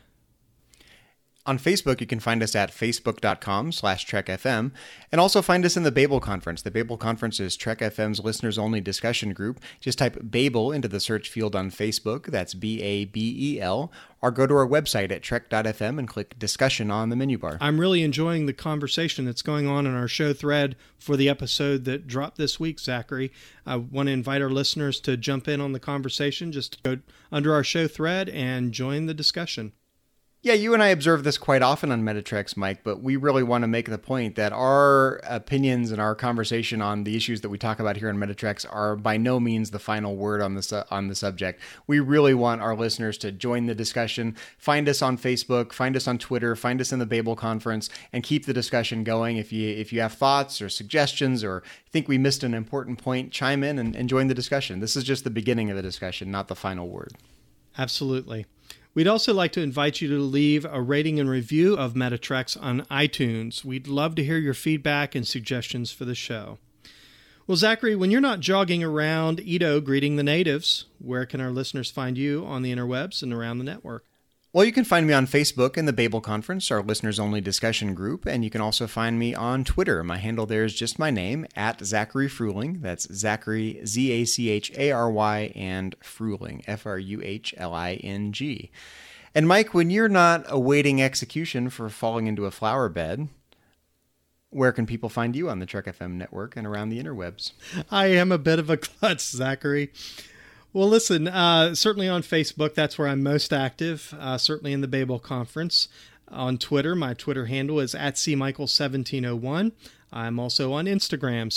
On Facebook, you can find us at facebook.com/TrekFM, and also find us in the Babel Conference. The Babel Conference is Trek FM's listeners-only discussion group. Just type Babel into the search field on Facebook, that's BABEL, or go to our website at trek.fm and click Discussion on the menu bar. I'm really enjoying the conversation that's going on in our show thread for the episode that dropped this week, Zachary. I want to invite our listeners to jump in on the conversation. Just go under our show thread and join the discussion. Yeah, you and I observe this quite often on Metatreks, Mike, but we really want to make the point that our opinions and our conversation on the issues that we talk about here on Metatreks are by no means the final word on the subject. We really want our listeners to join the discussion, find us on Facebook, find us on Twitter, find us in the Babel Conference, and keep the discussion going. If you have thoughts or suggestions or think we missed an important point, chime in and join the discussion. This is just the beginning of the discussion, not the final word. Absolutely. We'd also like to invite you to leave a rating and review of Metatreks on iTunes. We'd love to hear your feedback and suggestions for the show. Well, Zachary, when you're not jogging around Edo greeting the natives, where can our listeners find you on the interwebs and around the network? Well, you can find me on Facebook in the Babel Conference, our listeners-only discussion group, and you can also find me on Twitter. My handle there is just my name, @Zachary Fruhling. That's Zachary, Z-A-C-H-A-R-Y, and Fruhling, F-R-U-H-L-I-N-G. And Mike, when you're not awaiting execution for falling into a flower bed, where can people find you on the Trek FM network and around the interwebs? I am a bit of a klutz, Zachary. Well, listen, certainly on Facebook, that's where I'm most active, certainly in the Babel Conference. On Twitter, my Twitter handle is @CMichael1701. I'm also on Instagram,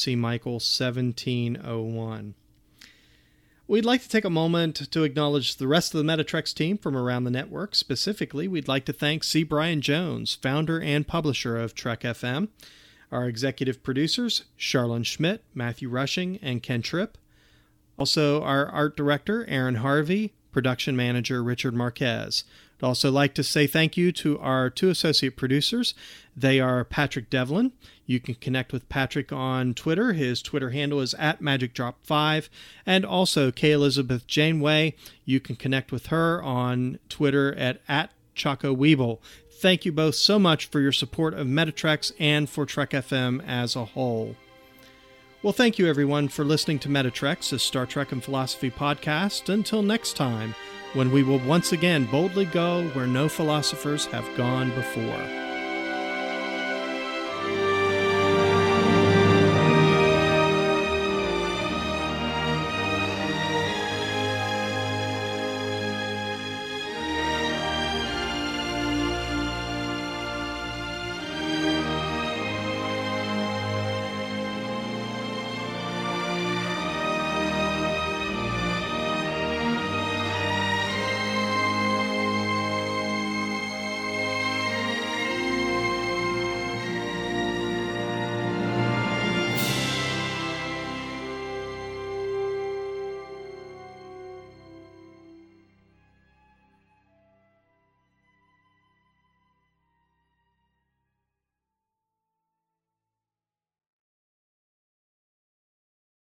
CMichael1701. We'd like to take a moment to acknowledge the rest of the Metatreks team from around the network. Specifically, we'd like to thank C. Brian Jones, founder and publisher of Trek FM. Our executive producers, Charlene Schmidt, Matthew Rushing, and Ken Tripp. Also, our art director, Aaron Harvey, production manager Richard Marquez. I'd also like to say thank you to our 2 associate producers. They are Patrick Devlin. You can connect with Patrick on Twitter. His Twitter handle is @MagicDrop5. And also Kay Elizabeth Janeway. You can connect with her on Twitter at Choco Weeble. Thank you both so much for your support of Metatrex and for Trek FM as a whole. Well, thank you everyone for listening to Metatrex, a Star Trek and Philosophy podcast. Until next time, when we will once again boldly go where no philosophers have gone before.